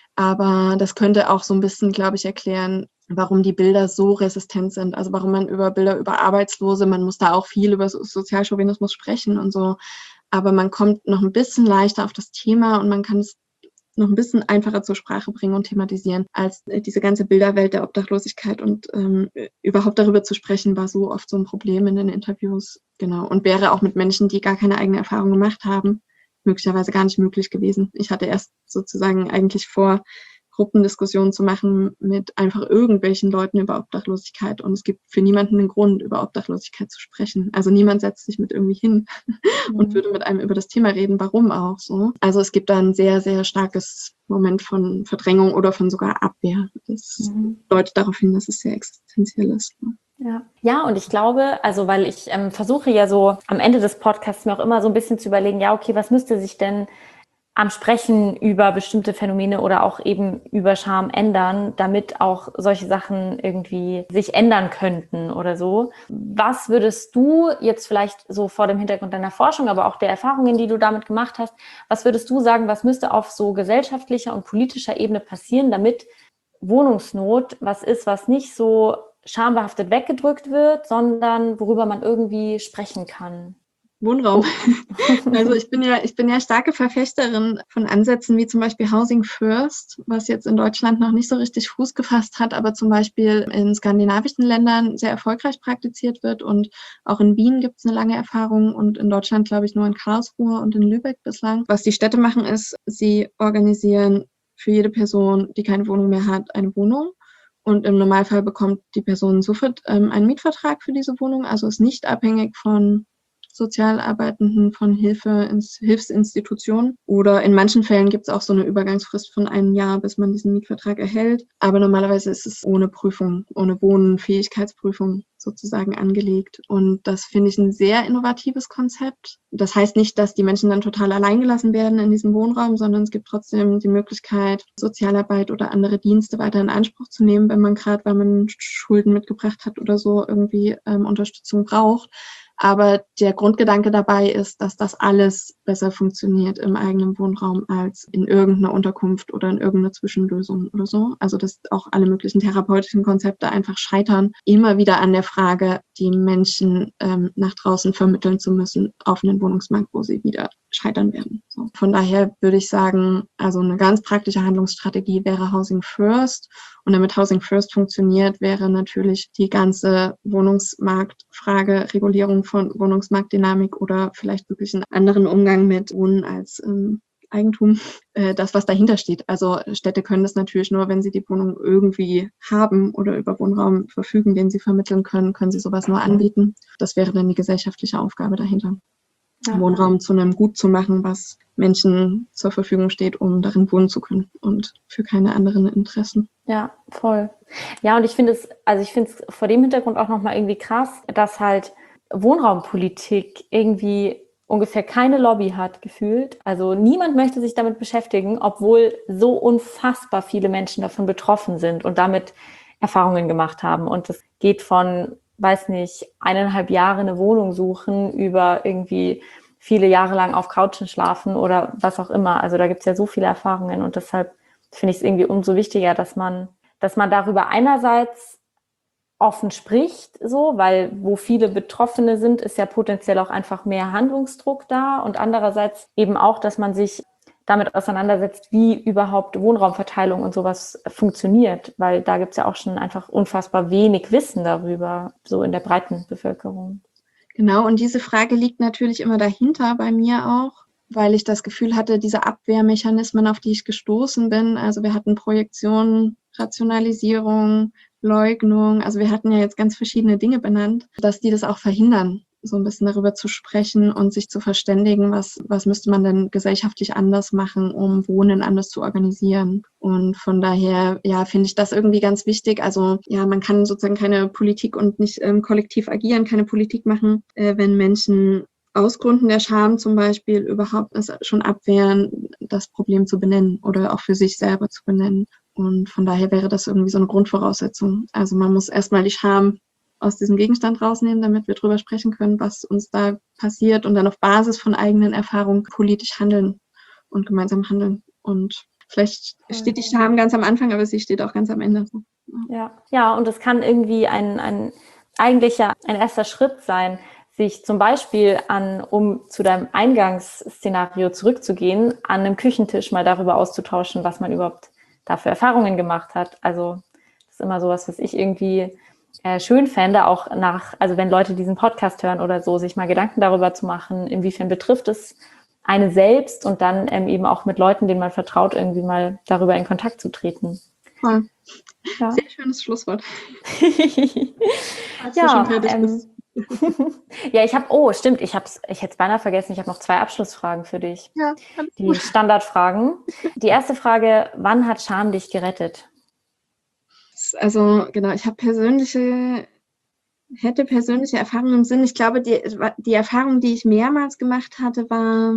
aber das könnte auch so ein bisschen, glaube ich, erklären, warum die Bilder so resistent sind, also warum man über Bilder über Arbeitslose, man muss da auch viel über Sozialchauvinismus sprechen und so, aber man kommt noch ein bisschen leichter auf das Thema und man kann es noch ein bisschen einfacher zur Sprache bringen und thematisieren, als diese ganze Bilderwelt der Obdachlosigkeit. Und ähm, überhaupt darüber zu sprechen, war so oft so ein Problem in den Interviews. Genau. Und wäre auch mit Menschen, die gar keine eigene Erfahrung gemacht haben, möglicherweise gar nicht möglich gewesen. Ich hatte erst sozusagen eigentlich vor, Gruppendiskussionen zu machen mit einfach irgendwelchen Leuten über Obdachlosigkeit. Und es gibt für niemanden einen Grund, über Obdachlosigkeit zu sprechen. Also niemand setzt sich mit irgendwie hin mhm. und würde mit einem über das Thema reden, warum auch so. Also es gibt da ein sehr, sehr starkes Moment von Verdrängung oder von sogar Abwehr. Das mhm. deutet darauf hin, dass es sehr existenziell ist. Ja. ja, und ich glaube, also weil ich ähm, versuche ja so am Ende des Podcasts mir auch immer so ein bisschen zu überlegen, ja, okay, was müsste sich denn am Sprechen über bestimmte Phänomene oder auch eben über Scham ändern, damit auch solche Sachen irgendwie sich ändern könnten oder so. Was würdest du jetzt vielleicht so vor dem Hintergrund deiner Forschung, aber auch der Erfahrungen, die du damit gemacht hast, was würdest du sagen, was müsste auf so gesellschaftlicher und politischer Ebene passieren, damit Wohnungsnot was ist, was nicht so schambehaftet weggedrückt wird, sondern worüber man irgendwie sprechen kann? Wohnraum. Also ich bin ja, ich bin ja starke Verfechterin von Ansätzen wie zum Beispiel Housing First, was jetzt in Deutschland noch nicht so richtig Fuß gefasst hat, aber zum Beispiel in skandinavischen Ländern sehr erfolgreich praktiziert wird und auch in Wien gibt es eine lange Erfahrung und in Deutschland glaube ich nur in Karlsruhe und in Lübeck bislang. Was die Städte machen ist, sie organisieren für jede Person, die keine Wohnung mehr hat, eine Wohnung. Und im Normalfall bekommt die Person sofort ähm, einen Mietvertrag für diese Wohnung, also ist nicht abhängig von Sozialarbeitenden, von Hilfe, ins, Hilfsinstitutionen. Oder in manchen Fällen gibt es auch so eine Übergangsfrist von einem Jahr, bis man diesen Mietvertrag erhält. Aber normalerweise ist es ohne Prüfung, ohne Wohnfähigkeitsprüfung sozusagen angelegt. Und das finde ich ein sehr innovatives Konzept. Das heißt nicht, dass die Menschen dann total alleingelassen werden in diesem Wohnraum, sondern es gibt trotzdem die Möglichkeit, Sozialarbeit oder andere Dienste weiter in Anspruch zu nehmen, wenn man gerade, weil man Schulden mitgebracht hat oder so, irgendwie ähm, Unterstützung braucht. Aber der Grundgedanke dabei ist, dass das alles besser funktioniert im eigenen Wohnraum als in irgendeiner Unterkunft oder in irgendeiner Zwischenlösung oder so. Also dass auch alle möglichen therapeutischen Konzepte einfach scheitern, immer wieder an der Frage, die Menschen ähm, nach draußen vermitteln zu müssen auf einen Wohnungsmarkt, wo sie wieder scheitern werden. So. Von daher würde ich sagen, also eine ganz praktische Handlungsstrategie wäre Housing First. Und damit Housing First funktioniert, wäre natürlich die ganze Wohnungsmarktfrage, Regulierung von Wohnungsmarktdynamik oder vielleicht wirklich einen anderen Umgang mit Wohnen als ähm, Eigentum, äh, das, was dahinter steht. Also Städte können das natürlich nur, wenn sie die Wohnung irgendwie haben oder über Wohnraum verfügen, den sie vermitteln können, können sie sowas nur anbieten. Das wäre dann die gesellschaftliche Aufgabe dahinter. Ja. Wohnraum zu einem Gut zu machen, was Menschen zur Verfügung steht, um darin wohnen zu können und für keine anderen Interessen. Ja, voll. Ja, und ich finde es, also ich finde es vor dem Hintergrund auch nochmal irgendwie krass, dass halt Wohnraumpolitik irgendwie ungefähr keine Lobby hat, gefühlt. Also niemand möchte sich damit beschäftigen, obwohl so unfassbar viele Menschen davon betroffen sind und damit Erfahrungen gemacht haben. Und es geht von, weiß nicht, eineinhalb Jahre eine Wohnung suchen über irgendwie viele Jahre lang auf Couchen schlafen oder was auch immer. Also da gibt es ja so viele Erfahrungen und deshalb finde ich es irgendwie umso wichtiger, dass man, dass man darüber einerseits offen spricht, so, weil wo viele Betroffene sind, ist ja potenziell auch einfach mehr Handlungsdruck da und andererseits eben auch, dass man sich damit auseinandersetzt, wie überhaupt Wohnraumverteilung und sowas funktioniert, weil da gibt es ja auch schon einfach unfassbar wenig Wissen darüber, so in der breiten Bevölkerung. Genau, und diese Frage liegt natürlich immer dahinter bei mir auch, weil ich das Gefühl hatte, diese Abwehrmechanismen, auf die ich gestoßen bin, also wir hatten Projektion, Rationalisierung, Leugnung, also wir hatten ja jetzt ganz verschiedene Dinge benannt, dass die das auch verhindern, so ein bisschen darüber zu sprechen und sich zu verständigen, was, was müsste man denn gesellschaftlich anders machen, um Wohnen anders zu organisieren. Und von daher, ja, finde ich das irgendwie ganz wichtig. Also ja, man kann sozusagen keine Politik und nicht ähm, kollektiv agieren, keine Politik machen, äh, wenn Menschen aus Gründen der Scham zum Beispiel überhaupt es schon abwehren, das Problem zu benennen oder auch für sich selber zu benennen. Und von daher wäre das irgendwie so eine Grundvoraussetzung. Also man muss erstmal die Scham aus diesem Gegenstand rausnehmen, damit wir drüber sprechen können, was uns da passiert und dann auf Basis von eigenen Erfahrungen politisch handeln und gemeinsam handeln. Und vielleicht steht die Scham ganz am Anfang, aber sie steht auch ganz am Ende. Ja, ja, und es kann irgendwie ein, ein eigentlicher, ein erster Schritt sein, sich zum Beispiel an, um zu deinem Eingangsszenario zurückzugehen, an einem Küchentisch mal darüber auszutauschen, was man überhaupt da für Erfahrungen gemacht hat. Also das ist immer sowas, was ich irgendwie äh, schön fände, auch nach, also wenn Leute diesen Podcast hören oder so, sich mal Gedanken darüber zu machen, inwiefern betrifft es eine selbst und dann ähm, eben auch mit Leuten, denen man vertraut, irgendwie mal darüber in Kontakt zu treten. Voll. Ja. Sehr schönes Schlusswort. Ja, schon fertig ähm, bist. Ja, ich habe, oh, stimmt, ich hab's, ich hätte es beinahe vergessen, ich habe noch zwei Abschlussfragen für dich. Ja, die Standardfragen. Die erste Frage, wann hat Scham dich gerettet? Also genau, ich habe persönliche, hätte persönliche Erfahrungen im Sinn. Ich glaube, die, die Erfahrung, die ich mehrmals gemacht hatte, war,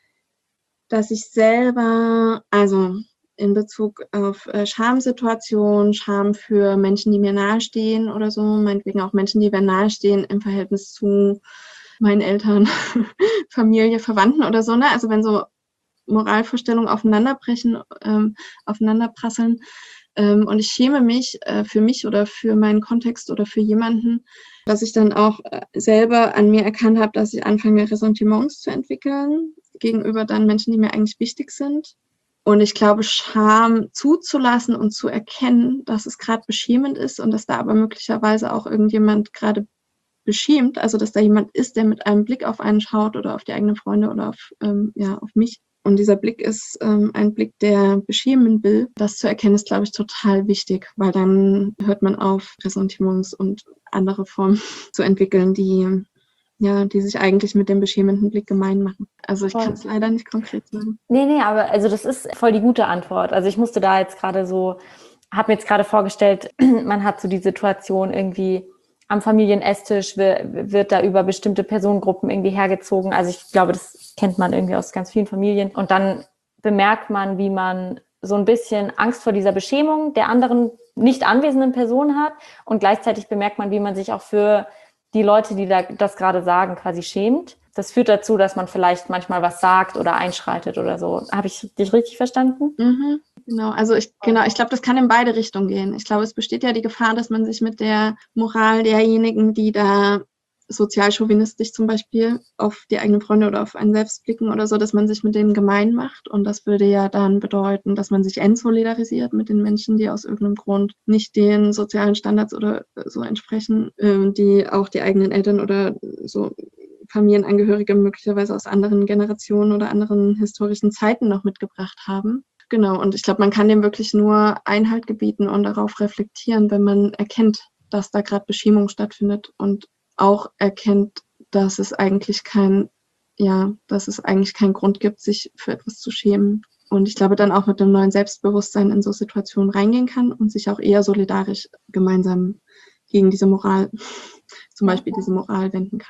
dass ich selber, also in Bezug auf äh, Schamsituationen, Scham für Menschen, die mir nahestehen oder so, meinetwegen auch Menschen, die mir nahestehen im Verhältnis zu meinen Eltern, Familie, Verwandten oder so, ne? Also wenn so Moralvorstellungen aufeinanderbrechen, ähm, aufeinanderprasseln ähm, und ich schäme mich äh, für mich oder für meinen Kontext oder für jemanden, dass ich dann auch äh, selber an mir erkannt habe, dass ich anfange, Ressentiments zu entwickeln gegenüber dann Menschen, die mir eigentlich wichtig sind. Und ich glaube, Scham zuzulassen und zu erkennen, dass es gerade beschämend ist und dass da aber möglicherweise auch irgendjemand gerade beschämt, also dass da jemand ist, der mit einem Blick auf einen schaut oder auf die eigenen Freunde oder auf, ähm, ja, auf mich. Und dieser Blick ist ähm, ein Blick, der beschämen will. Das zu erkennen, ist, glaube ich, total wichtig, weil dann hört man auf, Ressentiments und andere Formen zu entwickeln, die ja, die sich eigentlich mit dem beschämenden Blick gemein machen. Also ich kann es leider nicht konkret sagen. Nee, nee, aber also das ist voll die gute Antwort. Also ich musste da jetzt gerade so, habe mir jetzt gerade vorgestellt, man hat so die Situation irgendwie am Familienesstisch, wird, wird da über bestimmte Personengruppen irgendwie hergezogen. Also ich glaube, das kennt man irgendwie aus ganz vielen Familien. Und dann bemerkt man, wie man so ein bisschen Angst vor dieser Beschämung der anderen nicht anwesenden Person hat. Und gleichzeitig bemerkt man, wie man sich auch für die Leute, die da das gerade sagen, quasi schämt. Das führt dazu, dass man vielleicht manchmal was sagt oder einschreitet oder so. Habe ich dich richtig verstanden? Mhm, genau, also ich, genau, ich glaube, das kann in beide Richtungen gehen. Ich glaube, es besteht ja die Gefahr, dass man sich mit der Moral derjenigen, die da sozial chauvinistisch zum Beispiel auf die eigenen Freunde oder auf einen selbst blicken oder so, dass man sich mit denen gemein macht. Und das würde ja dann bedeuten, dass man sich entsolidarisiert mit den Menschen, die aus irgendeinem Grund nicht den sozialen Standards oder so entsprechen, äh, die auch die eigenen Eltern oder so Familienangehörige möglicherweise aus anderen Generationen oder anderen historischen Zeiten noch mitgebracht haben. Genau, und ich glaube, man kann dem wirklich nur Einhalt gebieten und darauf reflektieren, wenn man erkennt, dass da gerade Beschämung stattfindet und auch erkennt, dass es eigentlich kein, ja, dass es eigentlich keinen Grund gibt, sich für etwas zu schämen. Und ich glaube, dann auch mit einem neuen Selbstbewusstsein in so Situationen reingehen kann und sich auch eher solidarisch gemeinsam gegen diese Moral, zum Beispiel diese Moral wenden kann.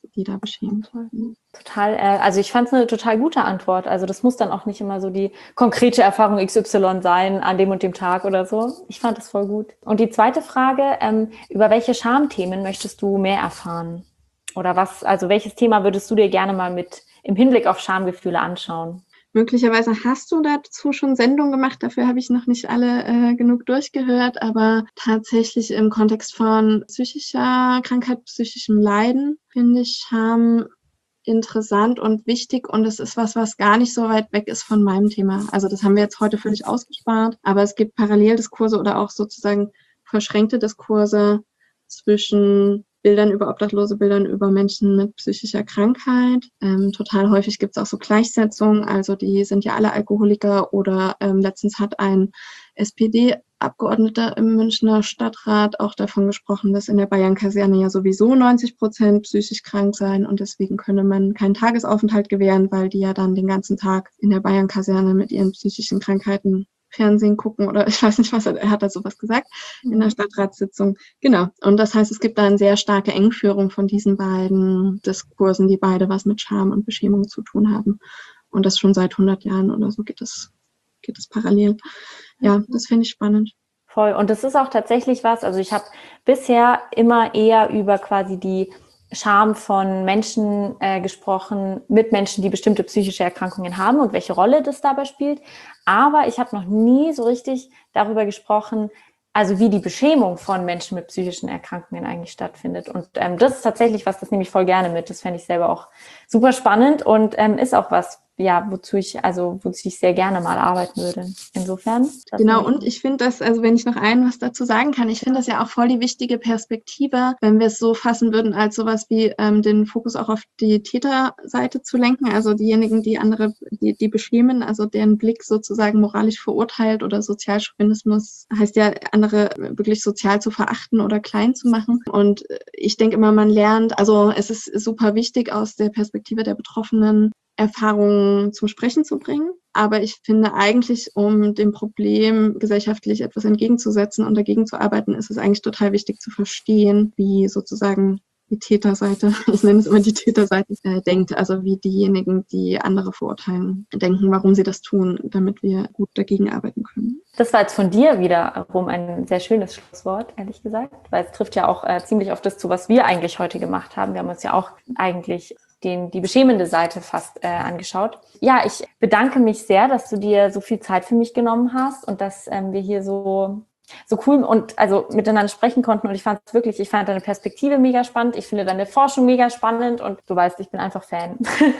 die da beschämt. Total, äh, also ich fand es eine total gute Antwort. Also das muss dann auch nicht immer so die konkrete Erfahrung X Y sein an dem und dem Tag oder so. Ich fand es voll gut. Und die zweite Frage, ähm, über welche Schamthemen möchtest du mehr erfahren? Oder was, also welches Thema würdest du dir gerne mal mit im Hinblick auf Schamgefühle anschauen? Möglicherweise hast du dazu schon Sendungen gemacht, dafür habe ich noch nicht alle äh, genug durchgehört, aber tatsächlich im Kontext von psychischer Krankheit, psychischem Leiden finde ich Scham interessant und wichtig und es ist was, was gar nicht so weit weg ist von meinem Thema. Also das haben wir jetzt heute völlig ausgespart, aber es gibt Paralleldiskurse oder auch sozusagen verschränkte Diskurse zwischen Bildern über Obdachlose, Bildern über Menschen mit psychischer Krankheit. Ähm, total häufig gibt es auch so Gleichsetzungen, also die sind ja alle Alkoholiker oder ähm, letztens hat ein S P D-Abgeordneter im Münchner Stadtrat auch davon gesprochen, dass in der Bayern-Kaserne ja sowieso neunzig Prozent psychisch krank seien und deswegen könne man keinen Tagesaufenthalt gewähren, weil die ja dann den ganzen Tag in der Bayern-Kaserne mit ihren psychischen Krankheiten Fernsehen gucken oder ich weiß nicht was, er hat da sowas gesagt in der Stadtratssitzung. Genau. Und das heißt, es gibt da eine sehr starke Engführung von diesen beiden Diskursen, die beide was mit Scham und Beschämung zu tun haben. Und das schon seit hundert Jahren oder so geht es, geht es parallel. Ja, das finde ich spannend. Voll. Und das ist auch tatsächlich was, also ich habe bisher immer eher über quasi die Scham von Menschen äh, gesprochen, mit Menschen, die bestimmte psychische Erkrankungen haben und welche Rolle das dabei spielt. Aber ich habe noch nie so richtig darüber gesprochen, also wie die Beschämung von Menschen mit psychischen Erkrankungen eigentlich stattfindet. Und ähm, das ist tatsächlich was, das nehme ich voll gerne mit. Das fände ich selber auch super spannend und ähm, ist auch was, ja, wozu ich, also wozu ich sehr gerne mal arbeiten würde. Insofern. Genau, und ich finde das, also wenn ich noch ein was dazu sagen kann, ich finde das ja auch voll die wichtige Perspektive, wenn wir es so fassen würden, als sowas wie ähm, den Fokus auch auf die Täterseite zu lenken, also diejenigen, die andere, die, die beschämen, also deren Blick sozusagen moralisch verurteilt oder Sozialchauvinismus heißt ja, andere wirklich sozial zu verachten oder klein zu machen. Und ich denke immer, man lernt, also es ist super wichtig aus der Perspektive der Betroffenen, Erfahrungen zum Sprechen zu bringen. Aber ich finde eigentlich, um dem Problem gesellschaftlich etwas entgegenzusetzen und dagegen zu arbeiten, ist es eigentlich total wichtig zu verstehen, wie sozusagen die Täterseite, ich nenne es immer die Täterseite, äh, denkt. Also wie diejenigen, die andere verurteilen, denken, warum sie das tun, damit wir gut dagegen arbeiten können. Das war jetzt von dir wiederum ein sehr schönes Schlusswort, ehrlich gesagt, weil es trifft ja auch äh, ziemlich auf das zu, was wir eigentlich heute gemacht haben. Wir haben uns ja auch eigentlich den, die beschämende Seite fast äh, angeschaut. Ja, ich bedanke mich sehr, dass du dir so viel Zeit für mich genommen hast und dass ähm, wir hier so so cool und also miteinander sprechen konnten. Und ich fand es wirklich, ich fand deine Perspektive mega spannend. Ich finde deine Forschung mega spannend und du weißt, ich bin einfach Fan.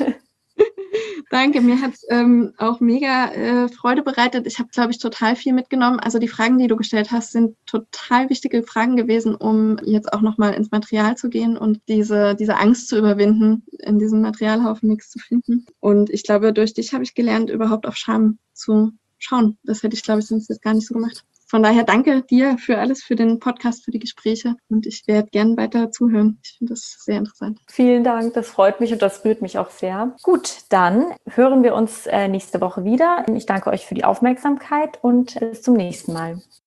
Danke, mir hat es ähm, auch mega äh, Freude bereitet. Ich habe, glaube ich, total viel mitgenommen. Also die Fragen, die du gestellt hast, sind total wichtige Fragen gewesen, um jetzt auch nochmal ins Material zu gehen und diese, diese Angst zu überwinden, in diesem Materialhaufen nichts zu finden. Und ich glaube, durch dich habe ich gelernt, überhaupt auf Scham zu schauen. Das hätte ich, glaube ich, sonst jetzt gar nicht so gemacht. Von daher danke dir für alles, für den Podcast, für die Gespräche und ich werde gerne weiter zuhören. Ich finde das sehr interessant. Vielen Dank, das freut mich und das rührt mich auch sehr. Gut, dann hören wir uns äh, nächste Woche wieder. Ich danke euch für die Aufmerksamkeit und bis zum nächsten Mal.